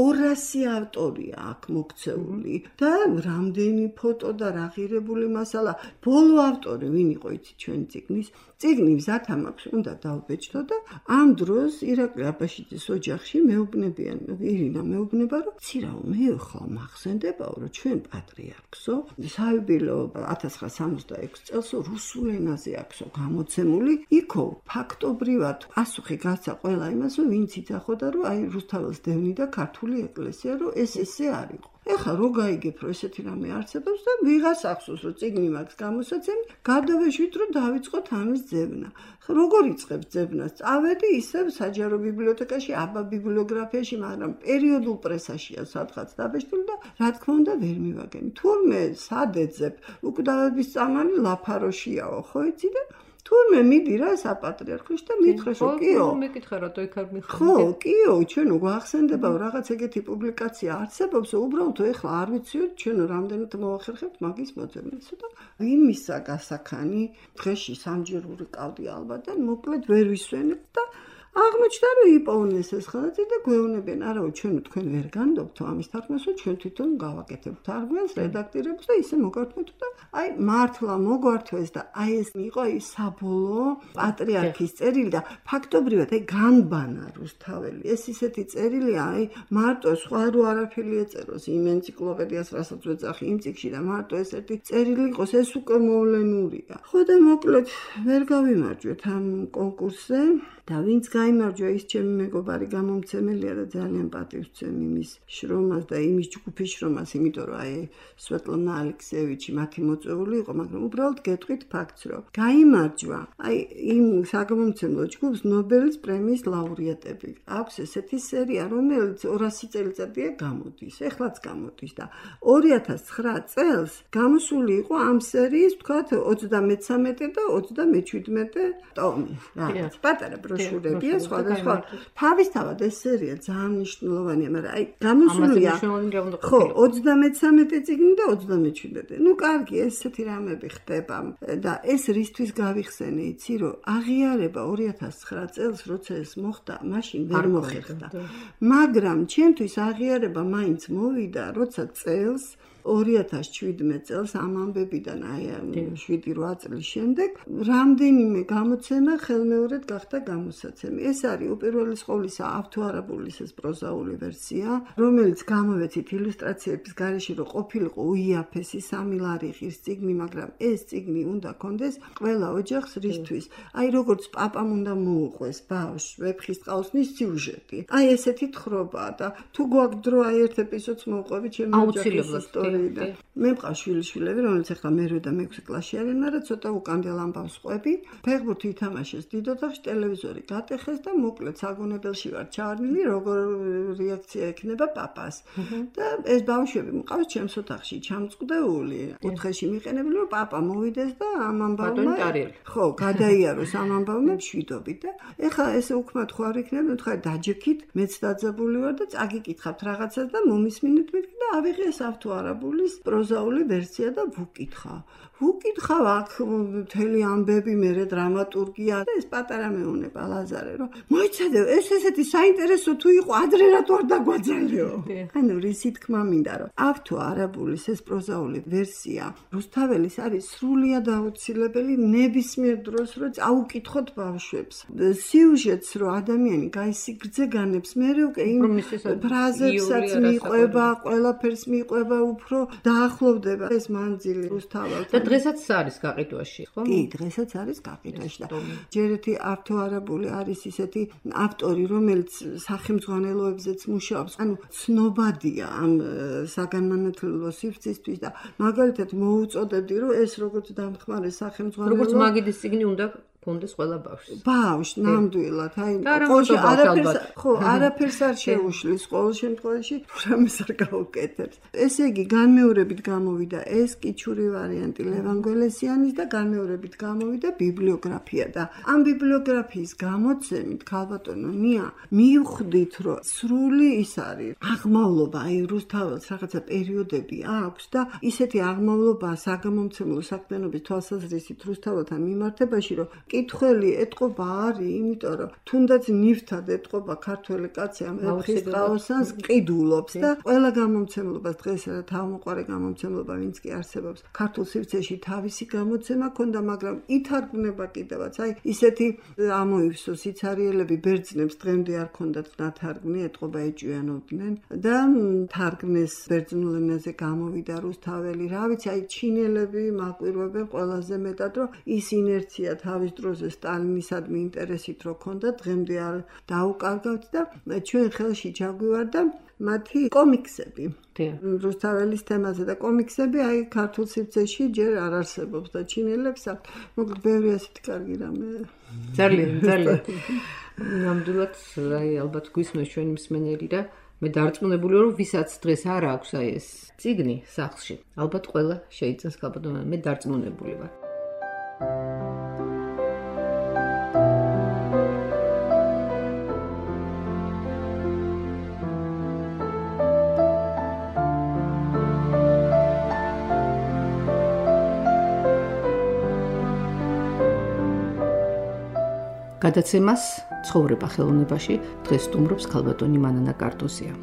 200 ავტორია აქ მოქცეული და რამდენი ფოტო და რა ღირებული მასალა. ბოლო ავტორი ვინ იყო იცი ჩვენ წიგნის? წიგნი მზათა მაქვს, უნდა დავბეჭდო და ამ დროს ირაკლი აბაშიძის ოჯახში მეუბნებიან, ირინა მეუბნება, რომ ცირაო მე ხო მახსენდებაო, რომ ჩვენ პატრიარქსო საიუბილეო 1966 წელს რუსულ ენაზე აქვსო გამოცემული, იქო ფაქტობრივად პასუხი გაცა ყველა იმას, რომ ვინც იცახოდა, რომ აი რუსთაველს დევნიდა ქართული ეკლესია, რომ ეს ესე არ იყო. ეხლა რო გაიგებ, რომ ესეთი რამე არსებობს და ვიღას ახსოვს, რომ წიგნი მაქვს გამოსაცემი, გადავეშვით, რომ დავიწყოთ ამის ძებნა. როგორ იწყებ ძებნას? წავედი ისევ საჯარო ბიბლიოთეკაში, აბა ბიბლიოგრაფიაში, მაგრამ პერიოდულ პრესაშია სადღაც დაბეჭდილი და რა თქმა უნდა ვერ მივაგენი. თურმე სადეძებ, უკვდავების წამალი ლაფაროშიაო, ხო იცი და თურმე მიდი რა საპატრიარქოში და მითხრე რომ კიო. მეკითხე რატო იქ არ მიხარ. ხო, კიო, ჩვენო გვახსენდება რაღაც ეგეთი პუბლიკაცია არსებობს, უბრალოდ ეხლა არ ვიციოთ ჩვენო რამდენად მოახერხებთ მაგის მოძებნას და ვინ მისცა გასახანი დღეში სამჯერ ვიყავდი ალბათ და მოკლედ ვერ ვისვენებ და აღმოჩნდა რომ იპოვნეს ეს ხალხი და გვეუბნებიან არა ჩვენ თქვენ ვერ განდობთ ამის თარგმნას ჩვენ თვითონ გავაკეთებთ თარგმნას რედაქტირებს და ისე მოგართმევთ და აი მართლა მოგვართვეს და აი ეს იყო ის საბოლოო პატრიარქის წერილი და ფაქტობრივად აი განბანა რუსთაველი ეს ისეთი წერილია აი მარტო სხვა რო არაფერი ეწეროს იმ ენციკლოპედიას რასაც ვეძახი იმ წიგში და მარტო ეს ერთი წერილი იყოს ეს უკვე მოვლენურია ხო და მოკლედ ვერ გავიმარჯვეთ ამ კონკურსზე და ვინც გაიმარჯვა ის ჩემი მეგობარი გამომცემელია და ძალიან პატივს ვცემ იმის შრომას და იმის ჯგუფის შრომას, იმიტომ რომ აი სვეტლანა ალექსეევიჩი მათი მოწვეული იყო, მაგრამ უბრალოდ გეტყვით ფაქტს, რომ გაიმარჯვა აი იმ საგამომცემლო ჯგუფს ნობელის პრემიის ლაურეატები. აქვს ესეთი სერია, რომელიც 200 წელიწადია გამოდის, ეხლაც გამოდის და 2009 წელს გამოსული იყო ამ სერიის, თქვათ 33 და 37 ტომი. რაღაც პატარა ბროშურებია სხვადასხვა. თავისთავად ეს სერია ძალიან მნიშვნელოვანია, მაგრამ აი გამოსულია ხო 33 წიგნი და 37. ნუ კარგი, ესეთი რამები ხდება და ეს რისთვის გავიხსენე, იცი რომ აღიარება 2009 წელს როცა ეს მოხდა, მაშინ ვერ მოხერხდა. მაგრამ ჩემთვის აღიარება მაინც მოვიდა, როცა წელს 2017 წელს ამ ამბებიდან აი 7-8 წლის შემდეგ რამდენიმე გამოცემა ხელმეორედ გახდა გამოსაცემი. ეს არის უპირველეს ყოვლისა ავთოარაბულის ეს პროზაული ვერსია, რომელიც გამოვეცით ილუსტრაციების გარეშე, რომ ყოფილიყო უიაფესი 3 ლარი ღირს წიგნი, მაგრამ ეს წიგნი უნდა კონდეს ყველა ოჯახს რისთვის. აი როგორც პაპამ უნდა მოუყვეს ბავშვს ვეფხის წყალსნის სიუჟეტი. აი ესეთი თხრობაა და თუ გვაქვს დრო აი ერთ ეპიზოდს მოვყვებით ჩემი ოჯახის ისტორია. ისტორიი და მე მყავს შვილიშვილები, რომელიც ახლა მე-8 და მე-6 კლასში არიან, მაგრამ ცოტა უკანდელ ამბავს ყვები. ფეხბურთი ითამაშეს დიდ ოთახში, ტელევიზორი გატეხეს და მოკლედ საგონებელში ვარ ჩავარდნილი, როგორ რეაქცია ექნება პაპას. და ეს ბავშვები მყავს ჩემს ოთახში ჩამწყდეული, კუთხეში მიყენებული, რომ პაპა მოვიდეს და ამ ამბავმა ხო, გადაიაროს ამ ამბავმა მშვიდობით და ეხლა ესე უქმად ხო არ იქნება, ნუ თქვა დაჯექით, მეც დაძაბული ვარ და წაგიკითხავთ რაღაცას და მომისმინეთ მეთქი და ავიღე ეს ავთოარაბულის პროზაული ვერსია და ვუკითხავ აქ მთელი ამბები, მერე დრამატურგია და ეს პატარა მეუნება ლაზარე, რომ მოიცადე, ეს ესეთი საინტერესო თუ იყო, ადრე რატო არ დაგვაძალიო? ანუ რისი თქმა მინდა, რომ ავთოარაბულის ეს პროზაული ვერსია რუსთაველის არის სრულიად აუცილებელი ნებისმიერ დროს, რომ წაუკითხოთ ბავშვებს. სიუჟეტს რომ ადამიანი გაისიგრძე განებს, მერე უკვე იმ ფრაზებსაც მიყვება, ყველაფერს მიყვება, უფრო დაახლოვდება ეს მანძილი რუსთაველთან. დღესაც არის გაყიდვაში, ხო? კი, დღესაც არის გაყიდვაში და ჯერეთი ავთოარაბული არის ისეთი ავტორი, რომელიც სახელმძღვანელოებზეც მუშაობს. ანუ ცნობადია ამ საგანმანათლებლო სივრცისთვის და მაგალითად მოუწოდებდი, რომ ეს როგორც დამხმარე სახელმძღვანელო როგორც მაგიდის წიგნი უნდა კონდეს ყველა ბავშვს. ბავშვს ნამდვილად, აი, არაფერს არ შეუშლის ყოველ შემთხვევაში, რამეს არ გაუკეთებს. ესე იგი, განმეორებით გამოვიდა ეს კიჩური ვარიანტი ლევან გველესიანის და განმეორებით გამოვიდა ბიბლიოგრაფია და ამ ბიბლიოგრაფიის გამოცემით ქალბატონო ნია მივხვდით, რომ სრული ის არის აღმავლობა, აი რუსთაველს რაღაცა პერიოდები აქვს და ისეთი აღმავლობა საგამომცემლო საქმიანობის თვალსაზრისით რუსთაველთან მიმართებაში, რომ კითხველი ეტყობა არის, იმიტომ რომ თუნდაც ნივთად ეტყობა ქართველი კაცი ამ ეფხისტყაოსანს ყიდულობს და ყველა გამომცემლობას დღეს რა თავმოყარე გამომცემლობა ვინც კი არსებობს ქართულ სივრცეში თავისი გამოცემა ქონდა, მაგრამ ითარგმნება კიდევაც. აი ისეთი ამოივსო სიცარიელები ბერძნებს დღემდე არ ქონდათ ნათარგმნი, ეტყობა ეჭვიანობდნენ და თარგმნეს ბერძნულ ენაზე გამოვიდა რუსთაველი. რა ვიცი, აი ჩინელები მაკვირვებენ ყველაზე მეტად, რომ ის ინერცია თავის დროზე სტალინისადმი ინტერესით რო ქონდა, დღემდე არ დაუკარგავთ და ჩვენ ხელში ჩაგვივარდა მათი კომიქსები. რუსთაველის თემაზე და კომიქსები აი ქართულ სივრცეში ჯერ არ არსებობს და ჩინელებს აქვთ. მოკლედ ბევრი ასეთი კარგი რამე. ძალიან. ნამდვილად, აი ალბათ გვისმენს ჩვენი მსმენელი და მე დარწმუნებული ვარ, რომ ვისაც დღეს არ აქვს აი ეს წიგნი სახლში, ალბათ ყველა შეიწეს ქალბატონო, მე დარწმუნებული ვარ. გადაცემას ცხოვრება ხელოვნებაში დღეს სტუმრობს ქალბატონი მანანა კარტოზია.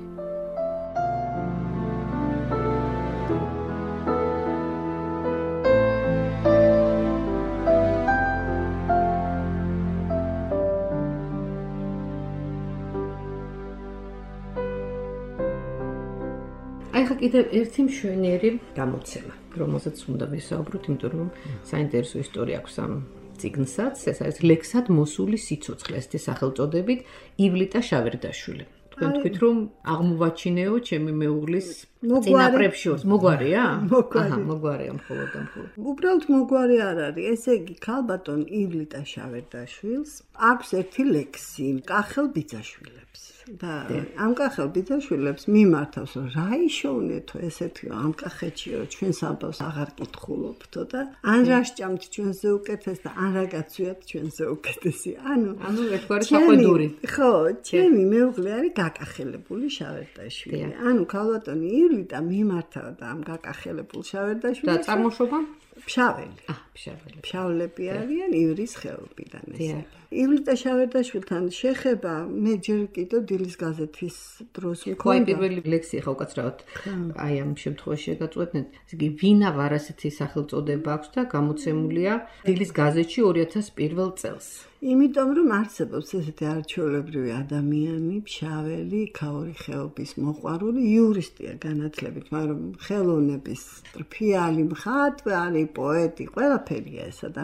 აი ხა კიდევ ერთი მშვენიერი გამოცემა, რომელზეც უნდა ვისაუბროთ, იმიტომ რომ საინტერესო ისტორია აქვს ამ ციგნსაც, ეს არის ლექსად მოსული სიცოცხლე, ესეთი სახელწოდებით ივლიტა შავერდაშვილი. თქვენ თქვით რომ აღმოვაჩინეო ჩემი მეუღლის წინაპრებში მოგვარია? მოგვარია მხოლოდ. უბრალოდ მოგვარი არ არის. ესე იგი ქალბატონ ივლიტა შავერდაშვილს აქვს ერთი ლექსი კახელ ბიძაშვილებს. და ამ კახელ ბიძაშვილებს მიმართავს, რომ რა იშოვნეთო ესეთი ამ კახეთშიო ჩვენს ამბავს აღარ კითხულობთო და ან რა სჭამთ ჩვენზე უკეთეს და ან რა გაცვიათ ჩვენზე უკეთესი. ანუ ერთგვარი საყვედური. ხო, ჩემი მეუღლე არის გაკახელებული შავერდაშვილი. ანუ ქალბატონი ივლიტა მიმართავდა ამ გაკახელებულ შავერდაშვილს. და წარმოშობა? ფშაველი. ფშავლები არიან ივრის ხეობიდან ეს. ივლიტა შავერდაშვილთან შეხება მე ჯერ კიდევ დილის გაზეთის დროს მქონდა. აი პირველი ლექსი ხა უკაცრავად აი ამ შემთხვევაში შეგაწყვეტნეთ. ესე იგი ვინა ვარ ასეთი სახელწოდება აქვს და გამოცემულია დილის გაზეთში 2001 წელს. იმიტომ რომ არსებობს ესეთი არჩეულებრივი ადამიანი, ფშაველი, ქაური ხეობის მოყვარული, იურისტია განათლებით, მაგრამ ხელოვნების ტრფიალი მხატვარი, პოეტი, ყველაფერია ეს ადამიანი,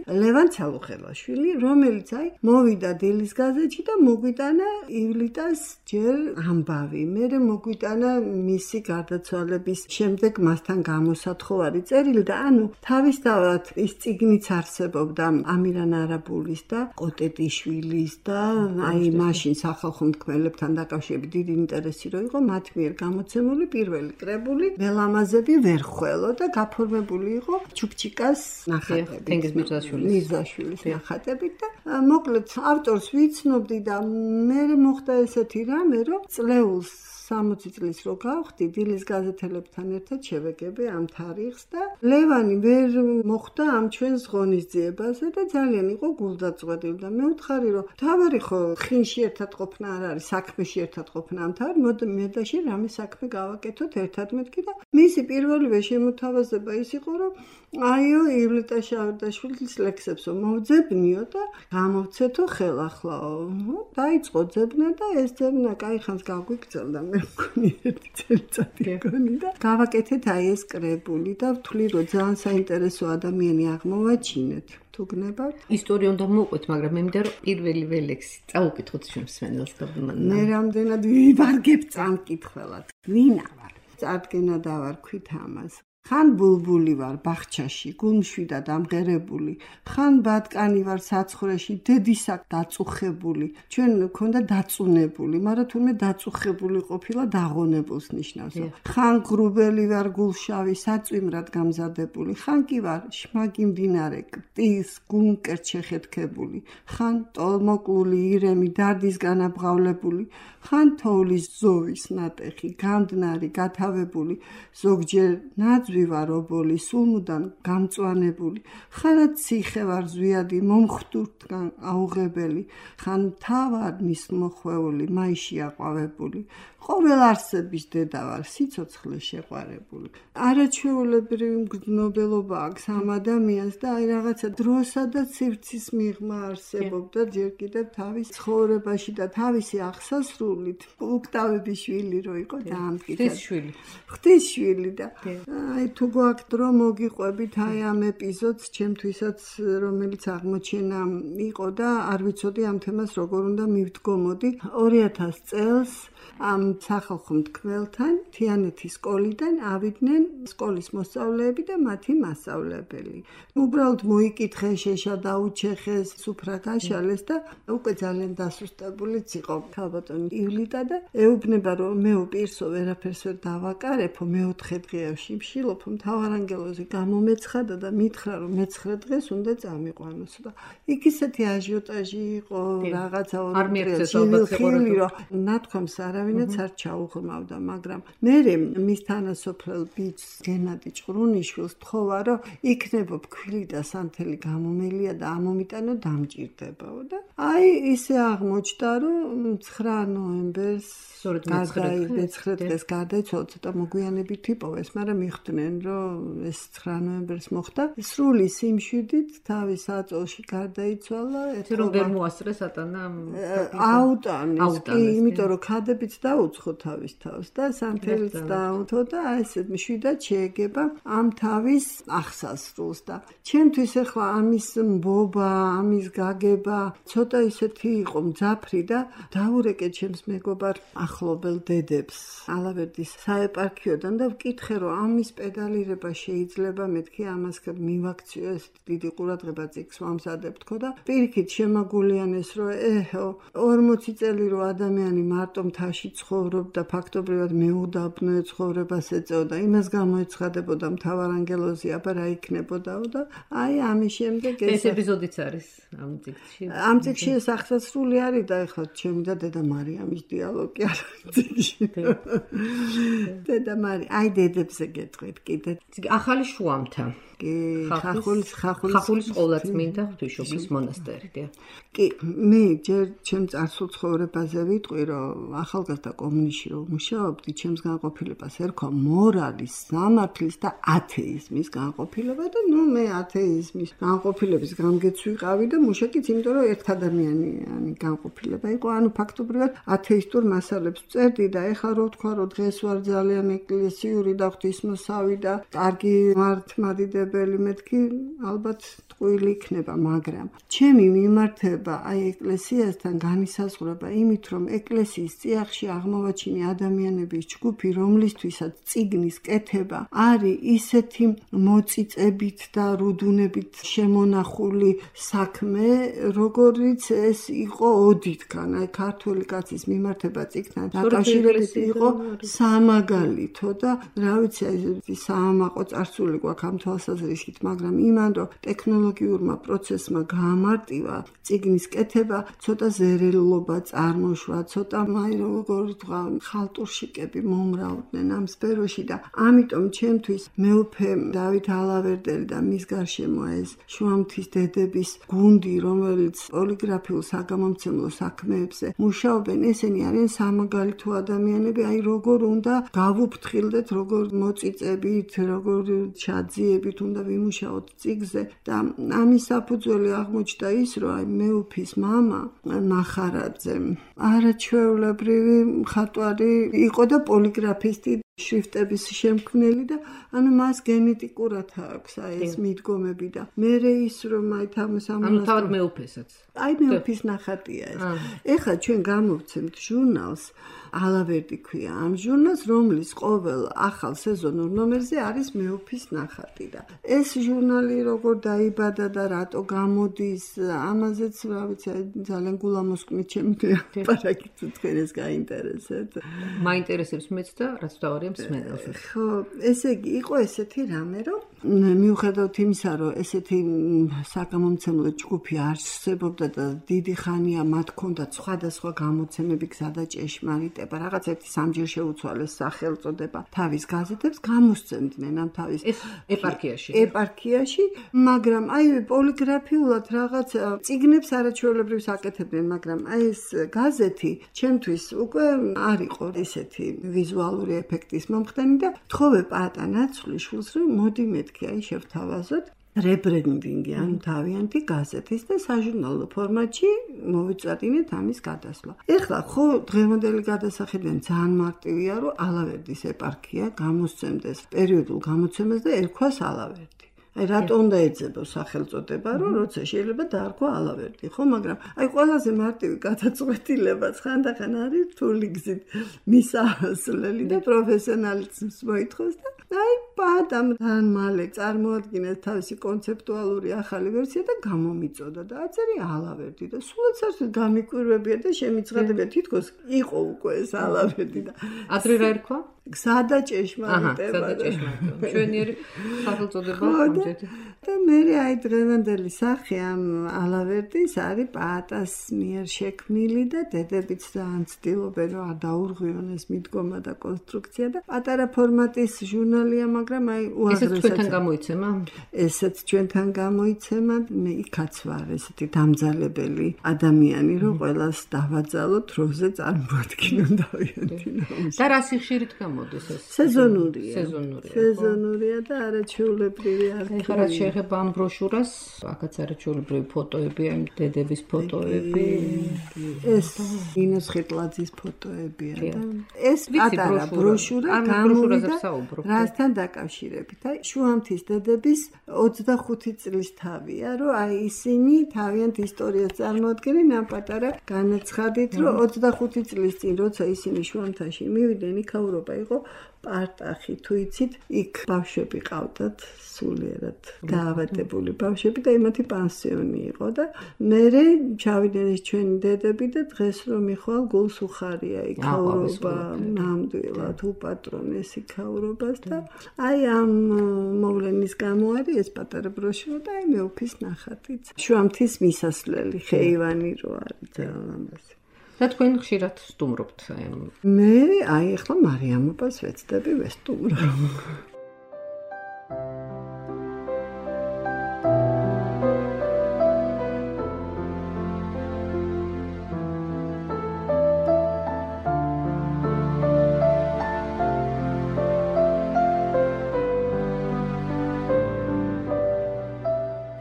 ლევან ცალუხელაშვილი, რომელიც აი მოვიდა დილის გაზეთში და მოგვიტანა ივლიტას ჯერ ამბავი. მერე მოგვიტანა მისი გარდაცვალების შემდეგ მასთან გამოსათხოვარი წერილი და ანუ თავისთავად ის წიგნიც არსებობდა ამირან არაბულის და ყოტეტიშვილის და აი მაშინ სახალხო მთქმელებთან დაკავშირებით დიდი ინტერესი რო იყო მათ მიერ გამოცემული პირველი კრებული ველამაზები ვერ ხველო და გაფორმებული იყო ჩუქჩიკას ნახატებით. თენგიზ მირზაშვილის ნახატებით და მოკლედ ავტორს ვიცნობდი და მე მოხდა ესეთი რამე რომ წლეულს 60 წლის რო გავხდი დილის გაზეთელებთან ერთად შევეგები ამ თარიღს და ლევანი ვერ მოხდა ამ ჩვენს ღონისძიებაზე და ძალიან იყო გულდაწყვეტილი და მე ვთხარი რომ თავარი ხო ხინში ერთად ყოფნა არ არის საქმეში ერთად ყოფნა ამ თავი მოდი მე და შენ რამე საქმე გავაკეთოთ ერთად მეთქი და მისი პირველივე შემოთავაზება ის იყო რომ აიო ივლიტა შავერდაშვილის ლექსებს მოვძებნიო და გამოვცეთო ხელახლაო დაიწყო ძებნა და ეს ძებნა кайხანს გაგვიქცელდა მე მგონი ერთი წელიწადი მგონი და გავაკეთეთ აი ეს კრებული და ვთვლი რომ ძალიან საინტერესო ადამიანი აღმოვაჩინეთ თუ გნებავთ ისტორია უნდა მოვყვეთ მაგრამ მე მინდა რომ პირველივე ლექსი წავუკითხოთ ჩვენ მსმენელს და მე რამდენად ვივარგებ წამკითხველად ვინა ვარ წარდგენა დავარქვით ამას ხან ბულბული ვარ ბაღჩაში გულმშვიდად ამღერებული ხან ბატკანი ვარ საცხრეში დედისაკ დაწუხებული ჩვენ მქონდა დაწუნებული მაგრამ თურმე დაწუხებული ყოფილა დაღონებულს ნიშნავს ხან გრუბელი ვარ გულშავი საწვიმრად გამზადებული ხან კი ვარ შმაგი მდინარე კტის გუნკერთ შეხეთქებული ხან ტოლმოკლული ირემი დარდისგან აბღავლებული ხან თოვლის ზოვის ნატეხი გამდნარი გათავებული ზოგჯერ ნაძვი ვარ ობოლი სულმუდან გამწვანებული ხანაც ციხე ვარ ზვიადი მომხდურთგან აუღებელი ხან თავარნის მოხვეული მაიში აყვავებული ყოველ არსების დედა ვარ სიცოცხლე შეყვარებული არაჩვეულებრივი მგრძნობელობა აქვს ამ ადამიანს და აი რაღაცა დროსა და სივრცის მიღმა არსებობდა ჯერ კიდევ თავის ცხოვრებაში და თავისი აღსასრულით უკტავების შვილი რო იყო დაამტკიცა ღვთისშვილი და აი თუ გვაქვს დრო მოგიყვებით აი ამ ეპიზოდს ჩემთვისაც რომელიც აღმოჩენა იყო და არ ვიცოდი ამ თემას როგორ უნდა მივდგომოდი 2000 წელს ამ სახალხო მთქმელთან თიანეთის სკოლიდან ავიდნენ სკოლის მოსწავლეები და მათი მასწავლებელი. უბრალოდ მოიკითხეს, შეშა დაუჩეხეს, სუფრა გაშალეს და უკვე ძალიან დასუსტებულიც იყო ქალბატონი ივლიტა და ეუბნება რომ მე უპირსო ვერაფერს ვერ დავაკარებო მეოთხე დღეებში მშილობ მთავარანგელოზი გამომეცხადა და მითხრა რომ მე-9 დღეს უნდა წამიყვანოს და იქ ისეთი აჟიოტაჟი იყო რაღაცა ორი რომ ნათქვამს არავინაც არ ჩაუღრმავდა მაგრამ მე მის თანასოფლელ ბიჭს გენადი ჭყრუნიშვილს თხოვა რომ იქნებო ფქვილი და სანთელი გამომელია და ამომიტანო დამჭირდებაო და აი ისე აღმოჩნდა რომ 9 ნოემბერს დღეს გარდაიცვალა ცოტა მოგვიანებით იპოვეს მაგრამ მიხვდნენ რომ ეს 9 ნოემბერს მოხდა სრული სიმშვიდით თავის აწოლში გარდაიცვალა რომ ვერ მოასწრეს ატანა აუტანეს კი იმიტომ რომ ქადებიც დაუცხო თავის თავს და სანთელიც დაუთო და აი ესე მშვიდად შეეგება ამ თავის აღსასრულს და ჩემთვის ახლა ამის მბობა ამის გაგება ცოტა ისეთი იყო მძაფრი და დაურეკე ჩემს მეგობარ ახლობელ დედებს ალავერდის საეპარქიოდან და ვკითხე რომ ამის პედალირება შეიძლება მეთქი ამას მივაქციო ეს დიდი ყურადღება წიგს ვამზადებ თქო და პირიქით შემაგულიანეს რომ 40 წელი რო ადამიანი მარტო მთაში ცხოვრობდა ფაქტობრივად მეუდაბნოე ცხოვრებას ეწეოდა იმას გამოეცხადებოდა მთავარანგელოზი აბა რა იქნებოდაო და აი ამის შემდეგ ეს ეპიზოდიც არის ამ წიგნში ამ წიგნში ეს აღსასრული არის და ეხლა ჩემი და დედა მარიამის დიალოგი არის წიგნში დედა მარი აი დედებზე გეტყვით კიდე ახალი შუამთა ხახულის ყოვლადწმინდა ღვთისმშობლის მონასტერი და კი მე ჯერ ჩემ წარსულ ცხოვრებაზე ვიტყვი რომ ახალ ახალგაზრდა კომუნისტში რომ მუშაობდი, ჩემს განყოფილებას ერქვა მორალის, სამართლის და ათეიზმის განყოფილება და მე ათეიზმის განყოფილების გამგეც ვიყავი და მუშაკიც, იმიტომ რომ ერთადამიანიანი განყოფილება იყო, ფაქტობრივად ათეისტურ მასალებს ვწერდი და ეხლა რო ვთქვა, რომ დღეს ვარ ძალიან ეკლესიური და ღვთისმოსავი და კარგი მართლმადიდებელი, მეთქი ალბათ ტყუილი იქნება, მაგრამ ჩემი მიმართება აი ეკლესიასთან განისაზღვრება იმით, რომ ეკლესიის წიაღში აღმოვაჩინე ადამიანების ჯგუფი, რომლისთვისაც წიგნის კეთება არის ისეთი მოწიწებით და რუდუნებით შემონახული საქმე, როგორიც ეს იყო ოდითგან, აი ქართული კაცის მიმართება წიგნთან დაკავშირებით იყო სამაგალითო და რა ვიცი, აი საამაყო წარსული გვაქვს ამ თვალსაზრისით, მაგრამ იმან რომ ტექნოლოგიურმა პროცესმა გაამარტივა წიგნის კეთება, ცოტა ზერელობა წარმოშვა, ცოტა აი როგორ ვთქვა, ხალტურშიკები მომრავლდნენ ამ სფეროში და ამიტომ ჩემთვის მეუფე დავით ალავერდელი და მის გარშემო ეს შუამთის დედების გუნდი, რომელიც პოლიგრაფიულ საგამომცემლო საქმეებზე მუშაობენ, ესენი არიან სამაგალითო ადამიანები, აი როგორ უნდა გავუფრთხილდეთ, როგორ მოწიწებით, როგორ ჩაძიებით უნდა ვიმუშაოთ წიგნზე და ამის საფუძველი აღმოჩნდა ის, რომ აი მეუფის მამა მახარაძე არაჩვეულებრივი მხატვარი იყო და პოლიგრაფისტი, შრიფტების შემქმნელი და ანუ მას გენეტიკურად აქვს აი ეს მიდგომები და მერე ის რომ აი ანუ თავად მეუფესაც აი მეუფის ნახატია ეს. ეხლა ჩვენ გამოვცემთ ჟურნალს, ალავერდი ქვია ამ ჟურნალს, რომლის ყოველ ახალ სეზონურ ნომერზე არის მეუფის ნახატი და ეს ჟურნალი როგორ დაიბადა და რატო გამოდის, ამაზეც რა ვიცი, ძალიან გულამოსკვნით შემიძლია პარაკი თუ თქვენს გაინტერესებთ. მაინტერესებს მეც და რაც დავარია მსმენელს. ხო, ესე იგი, იყო ესეთი რამე, რომ მიუხედავად იმისა, რომ ესეთი საგამომცემლო ჯგუფი არსებობდა და დიდი ხანია მათ ჰქონდათ სხვადასხვა გამოცემები, გზა და ჭეშმარიტება, რაღაც ერთი სამჯერ შეუცვალეს სახელწოდება თავის გაზეთებს, გამოსცემდნენ ამ თავის ეპარქიაში, მაგრამ აი პოლიგრაფიულად რაღაც წიგნებს არაჩვეულებრივ აკეთებდნენ, მაგრამ აი ეს გაზეთი ჩემთვის უკვე არ იყო ისეთი ვიზუალური ეფექტის მომხდენი და თხოვე პაატა ნაცვლის რომ მოდი მეთქი აი შევთავაზოთ რებრენდინგი, ანუ თავიანთი გაზეთის და საჟურნალო ფორმატში მოვიწვევინეთ ამის გადასვლა. ეხლა ხო დღევანდელი გადასახედიდან ძალიან მარტივია, რომ ალავერდის ეპარქია გამოსცემდეს პერიოდულ გამოცემას და ერქვას ალავერდი. აი რატო უნდა ეძებო სახელწოდება, რომ როცა შეიძლება დაარქვა ალავერდი, ხო, მაგრამ აი ყველაზე მარტივი გადაწყვეტილება ხანდახან არის რთული გზით მისასვლელი და პროფესიონალიზმს მოითხოვს და აი პაატამ თან მალე წარმოადგინეს თავისი კონცეპტუალური ახალი ვერსია და გამომიწოდა და აწერია ალავერდი და სულაც არც გამიკვირვებია და შემიცხადებია თითქოს იყო უკვე ეს ალავერდი და ადრე რა ერქვა? გზა და ჭეშმარიტება. ჩვენიერი სახელწოდება ამჯერად. და მე აი დღევანდელი სახე ამ ალავერდის არის პაატას მიერ შექმნილი და დედებიც ძალიან ცდილობენ რომ არ დაურღვიონ ეს მიდგომა და კონსტრუქცია და პატარა ფორმატის ჟურნალია, მაგრამ აი უაღრესად ესეც ჩვენთან გამოიცემა? ესეც ჩვენთან გამოიცემა, მე იქაც ვარ ესეთი დამძალებელი ადამიანი, რომ ყველას დავაძალოთ, როზე წარმოადგინონ დავიანთი ნომერი. და რა სიხშირით გამოდის ეს? სეზონურია და არაჩვეულებრივი არის. ეხლა რაც შეეხება ამ ბროშურას, აქაც არაჩვეულებრივი ფოტოებია, იმ დედების ფოტოები. ეს ინოს ხეტლაძის ფოტოებია და ეს პატარა ბროშურა გამოვიდა რასთან დაკავშირებით. აი შუამთის დედების 25 წლის თავია, რომ აი ისინი თავიანთ ისტორიას წარმოადგენენ ამ პატარა განაცხადით, რომ 25 წლის წინ, როცა ისინი შუამთაში მივიდნენ, იქაურობა იყო პარტახი, თუ იცით, იქ ბავშვები ყავდათ სულიერად დაავადებული ბავშვები და იმათი პანსიონი იყო და მერე ჩავიდნენ ეს ჩვენი დედები და დღეს რომ მიხვალ გულს უხარია იქაურობა, ნამდვილად უპატრონეს იქაურობას და აი ამ მოვლენის გამო არის ეს პატარა ბროშურა და აი მეუფის ნახატიც. შუამთის მისასვლელი ხეივანი რო არის ძალიან ამაზე. და თქვენ ხშირად სტუმრობთ? მე აი ახლა მარიამობას ვეცდები ვესტუმრო.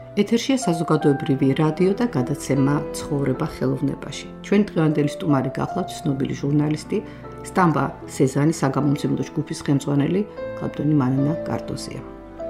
ეთერშია საზოგადოებრივი რადიო და გადაცემა ცხოვრება ხელოვნებაში. ჩვენ დღევანდელი სტუმარი გახლავთ ცნობილი ჟურნალისტი, სტამბა სეზანი საგამომცემლო ჯგუფის ხელმძღვანელი კლავდონი მანანა კარტოზია.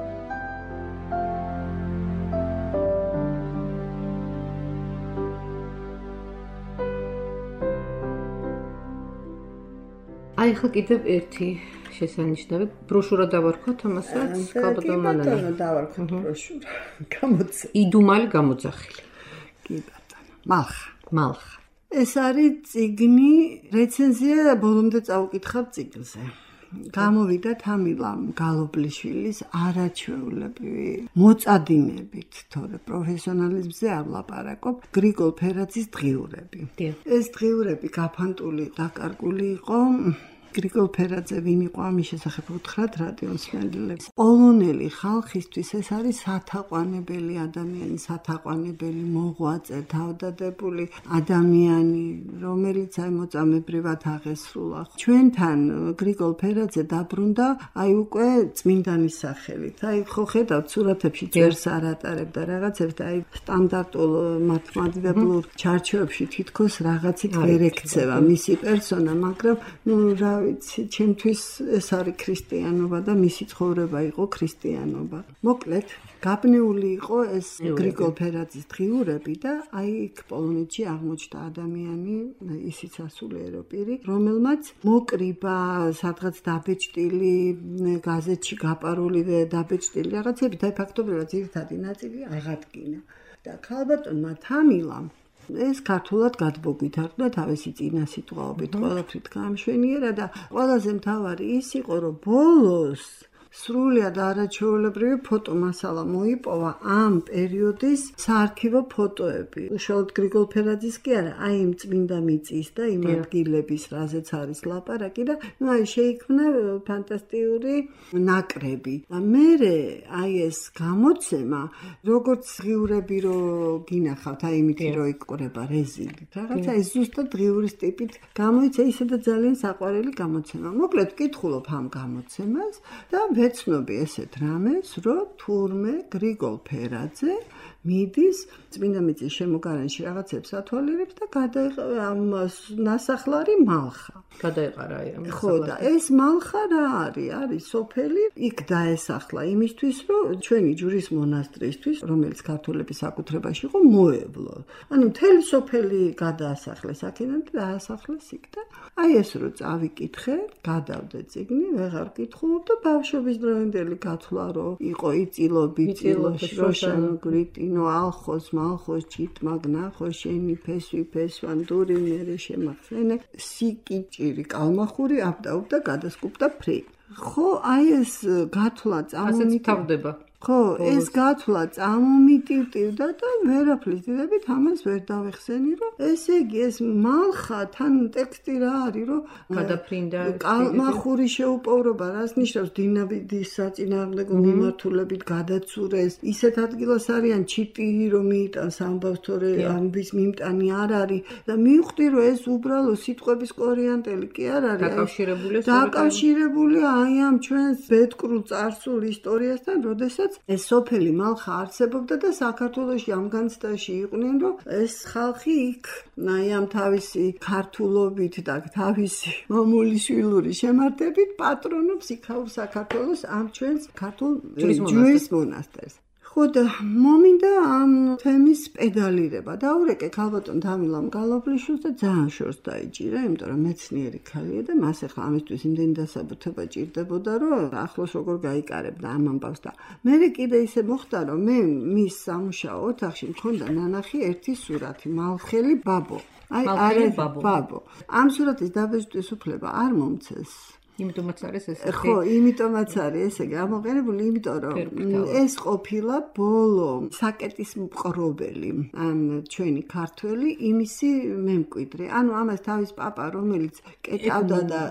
აი ხა კიდევ ერთი შესანიშნავი ბროშურა დავარქვათ ამასაც კლავდონი მანანა დავარქვათ ბროშურა გამოძე იდუმალი გამოძახილი კი ბატონო მალხა ეს არის წიგნი რეცენზია ბოლომდე წავკითხავ წიგნზე გამოვიდა თამილამ გალობლიშვილის არაჩვეულებრივი მოწადინებით თორე პროფესიონალიზმზე არ ვლაპარაკობ გრიგოლ ფერაძის დღიურები ეს დღიურები გაფანტული დაკარგული იყო გრიგოლ ფერაძე ვინ იყო ამის შესახებ უთხრათ რადიოსმენელებს პოლონელი ხალხისთვის ეს არის სათაყვანებელი ადამიანი სათაყვანებელი მოღვაწე თავდადებული ადამიანი რომელიც აი მოწამებრივად აღესრულა ჩვენთან გრიგოლ ფერაძე დაბრუნდა აი უკვე წმინდანის სახელით აი ხო ხედავთ სურათებში წერს არ ატარებდა რაღაცებს და აი სტანდარტულ მათემატიკურ ჩარჩოებში თითქოს რაღაცით ვერ ექცევა მისი პერსონა მაგრამ ნუ ვიცი, ჩემთვის ეს არის ქრისტიანობა და მისი ცხოვრება იყო ქრისტიანობა. მოკლედ, გაბნეული იყო ეს გრიგოლ ფერაძის დღიურები და აი იქ პოლონეთში აღმოჩნდა ადამიანი, ისიც ასულიერო პირი, რომელმაც მოკრიბა, სადღაც დაბეჭდილი, გაზეთში გაპარული დაბეჭდილი რაღაცები და ფაქტობრივად ძირითადი ნაწილი აღადგინა. და ქალბატონმა თამილამ ეს ქართულად გადმოგვითარდა თავისი წინა სიტყვაობით ყველაფრით გაამშვენიერა და ყველაზე მთავარი ის იყო რომ ბოლოს სრულიად არაჩვეულებრივი ფოტომასალა მოიპოვა ამ პერიოდის საარქივო ფოტოები. უშუალოდ გრიგოლ ფერაძის კი არა, აი იმ წმინდა მიწის და იმ ადგილების, რაზეც არის ლაპარაკი და ნუ აი შეიქმნა ფანტასტიკური ნაკრები. და მერე აი ეს გამოცემა, როგორც ღიურები რო გინახავთ, აი იმით რო იყურება რეზილით, რაღაცა ეს ზუსტად ღიურის ტიპით გამოიცა ისედაც ძალიან საყვარელი გამოცემა. მოკლედ ვკითხულობ ამ გამოცემას და ვეცნობი ესეთ რამეს, რომ თურმე გრიგოლ ფერაძე მიდის წმინდა მიწის შემოგარენში რაღაცებს ათვალიერებს და გადაეყარა ამ ნასახლარი მალხა. გადაეყარა აი ამ ხო და ეს მალხა რა არის? არის სოფელი, იქ დაესახლა იმისთვის, რომ ჩვენი ჯვრის მონასტრისთვის, რომელიც ქართველების საკუთრებაში იყო, მოევლო. ანუ მთელი სოფელი გადაასახლეს აქედან და დაასახლეს იქ და აი ეს რო წავიკითხე, გადავდე წიგნი, ვეღარ ვკითხულობ და ბავშვობის დროინდელი გათვლა რო იყო იწილობი, შროშანო გრიტინო, ალხოს, მალხოს, ჩიტმაგ, ნახო, შენი ფესვი, ფესვანდური, მერე შემახსენე, სიკიჭირი, კალმახური, აბდაუბდა, გადასკუპდა ფრი. ხო, აი ეს გათვლა წამომიტივდება. ხო, ეს გათვლა წამომიტივდა და ვერაფრის დიდებით ამას ვერ დავეხსენი, რომ ესე იგი ეს მალხა თან ტექსტი რა არის, რომ გადაფრინდა კალმახური შეუპოვრობა, რას ნიშნავს დინავიდის საწინააღმდეგო მიმართულებით გადაცურეს, ისეთ ადგილას არიან ჩიტირი რომ მიიტანს ამბავს, თორე ამბის მიმტანი არ არის და მივხვდი, რომ ეს უბრალო სიტყვების კორიანტელი კი არ არის, დაკავშირებულია აი ამ ჩვენს ბედკრულ წარსულ ისტორიასთან, როდესაც ეს სოფელი მალხა არსებობდა და საქართველოში ამ განცდაში იყვნენ, რომ ეს ხალხი იქ აი ამ თავისი ქართულობით და თავისი მამულიშვილური შემართებით პატრონობს იქაურ საქართველოს ამ ჩვენს ქართულ ჯვრის მონასტერს. ხო და მომინდა ამ თემის პედალირება. დაურეკე ქალბატონ თამილამ გალობლიშვილს და ძალიან შორს დაიჭირა, იმიტომ რომ მეცნიერი ქალია და მას ახლა ამისთვის იმდენი დასაბუთება ჭირდებოდა, რომ ახლოს როგორ გაიკარებდა ამ ამბავს და მე კიდე ისე მოხდა, რომ მე მის სამუშაო ოთახში მქონდა ნანახი ერთი სურათი, მალხელი ბაბო. აი არის ბაბო. ამ სურათის დაბეჭდვის უფლება არ მომცეს. იმიტომაც არის ეს. ხო, იმიტომაც არის ესე გამოყენებული, იმიტომ რომ ეს ყოფილა ბოლო საკეტის მპყრობელი, ამ ჩვენი ქართველი, იმისი მემკვიდრე. ანუ ამას თავის პაპა, რომელიც კეტავდა და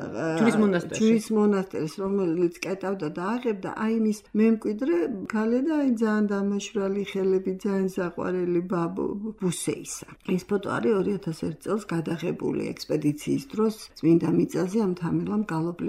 ჯვრის მონასტერს, რომელიც კეტავდა და აღებდა, აი იმის მემკვიდრე ქალი და აი ძალიან დამაშვრალი ხელები, ძალიან საყვარელი ბაბო ბუსეისა. ეს ფოტო არის 2001 წელს გადაღებული ექსპედიციის დროს წმინდა მიწაზე ამ თამილამ გალობლიშვილს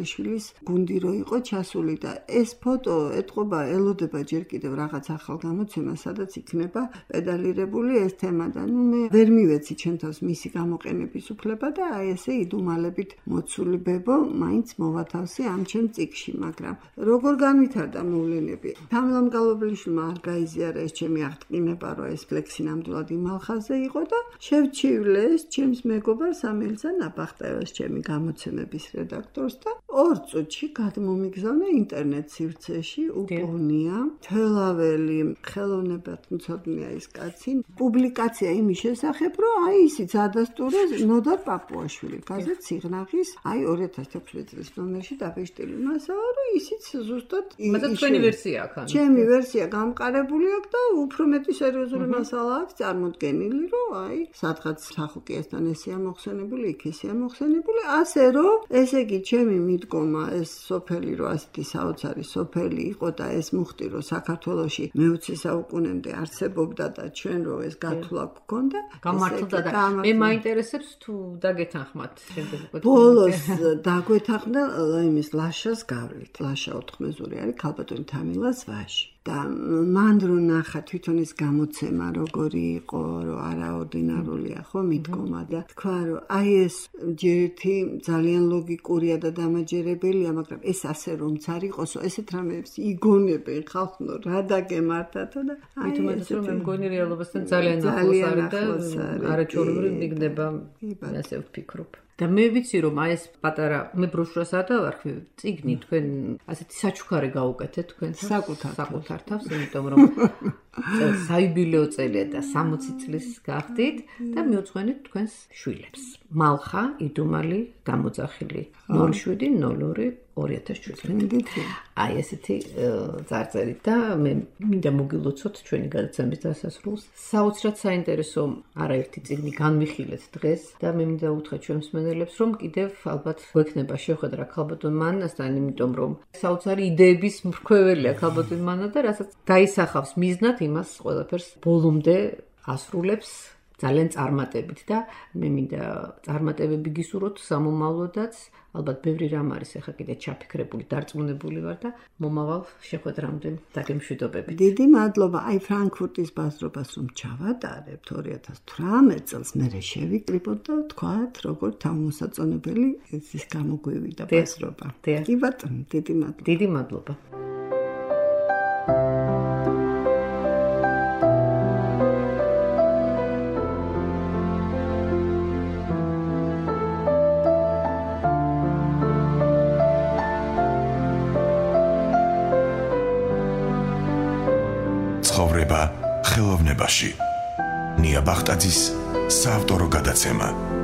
ბაბაშვილის გუნდი რო იყო ჩასული და ეს ფოტო ეთყობა ელოდება ჯერ კიდევ რაღაც ახალ გამოცემას, სადაც იქნება პედალირებული ეს თემა და მე ვერ მივეცი ჩემ თავს მისი გამოყენების უფლება და აი ესე იდუმალებით მოცული ბებო მაინც მოვათავსე ამ ჩემ წიგნში, მაგრამ როგორ განვითარდა მოვლენები. თამილამ გალობლიშვილმა არ გაიზიარა ეს ჩემი აღტყინება, რომ ეს ფლექსი ნამდვილად იმალხაზე იყო და შევჩივლე ეს ჩემს მეგობარს ამელსა ნაბახტევას ჩემი გამოცემების რედაქტორს და 2 წუთში გადმომიგზავნა ინტერნეტ სივრცეში უპონია თელაველი ხელოვნებათმცოდნეა ის კაცი პუბლიკაცია იმის შესახებ, რომ აი ისიც ადასტურეს ნოდარ პაპუაშვილი გაზეთ სიღნაღის აი 2016 წლის ნომერში დაბეჭდილი მასალა, რომ ისიც ზუსტად მაგრამ თქვენი ვერსია აქ არის. ჩემი ვერსია გამყარებული აქვს და უფრო მეტი სერიოზული მასალა აქვს წარმოდგენილი, რომ აი სადღაც სახოკიასთან ესეა მოხსენებული, იქ ესეა მოხსენებული, ასე რომ ესე იგი ჩემი მიდგომა ეს სოფელი რო ასეთი საოცარი სოფელი იყო და ეს მუხტი რო საქართველოში მე-20 საუკუნემდე არსებობდა და ჩვენ რო ეს გათვლა გქონდა გამართლდა და მე მაინტერესებს თუ დაგეთანხმათ შემდეგ უკვე ბოლოს დაგვეთანხმდა იმის ლაშას გავლით. ლაშა 4 არის ქალბატონი თამილას ვაჟი და მან რო ნახა თვითონ ეს გამოცემა როგორი იყო, რომ არაორდინარულია ხო მიდგომა და თქვა რომ აი ეს ჯერთი ძალიან ლოგიკურია და დამაჯერებელია, მაგრამ ეს ასე რომც არ იყოსო, ესეთ რამეებს იგონებენ ხალხო რა დაგემართათო და აი თუმცა რომ მე მგონი რეალობასთან ძალიან ახლოს არის და არაჩვეულებრივ მიგდება ასე ვფიქრობ. და მე ვიცი რომ აი ეს პატარა მე ბროშურას ადავარქვი წიგნი თქვენ ასეთი საჩუქარი გაუკეთეთ თქვენ საკუთარ თავს, იმიტომ რომ საიუბილეო წელია და 60 წლის გახდით და მიუძღვენით თქვენს შვილებს. მალხა, იდუმალი, გამოძახილი 0702 2017. აი ესეთი წარწერით და მე მინდა მოგილოცოთ ჩვენი გადაცემის დასასრულს. საოცრად საინტერესო არაერთი წიგნი განვიხილეთ დღეს და მე მინდა უთხრა ჩვენს მსმენელებს, რომ კიდევ ალბათ გვექნება შეხვედრა ქალბატონ მანასთან, იმიტომ რომ საოცარი იდეების მრქვეველია ქალბატონ მანა და რასაც დაისახავს მიზნად იმას ყველაფერს ბოლომდე ასრულებს ძალიან წარმატებით და მე მინდა წარმატებები გისურვოთ სამომავლოდაც. ალბათ ბევრი რამ არის ახლა კიდე ჩაფიქრებული, დარწმუნებული ვარ და მომავალ შეხვედრამდე დაგემშვიდობებით. დიდი მადლობა. აი ფრანკფურტის ბაზრობას რომ ჩავატარებთ 2018 წელს მე შევიკრიბოთ და თქვათ როგორ თავმოსაწონებელი ეს გამოგვივიდა ბაზრობა. კი ბატონო, დიდი მადლობა. დიდი მადლობა. ცხოვრება ხელოვნებაში. ნია ბახტაძის საავტორო გადაცემა.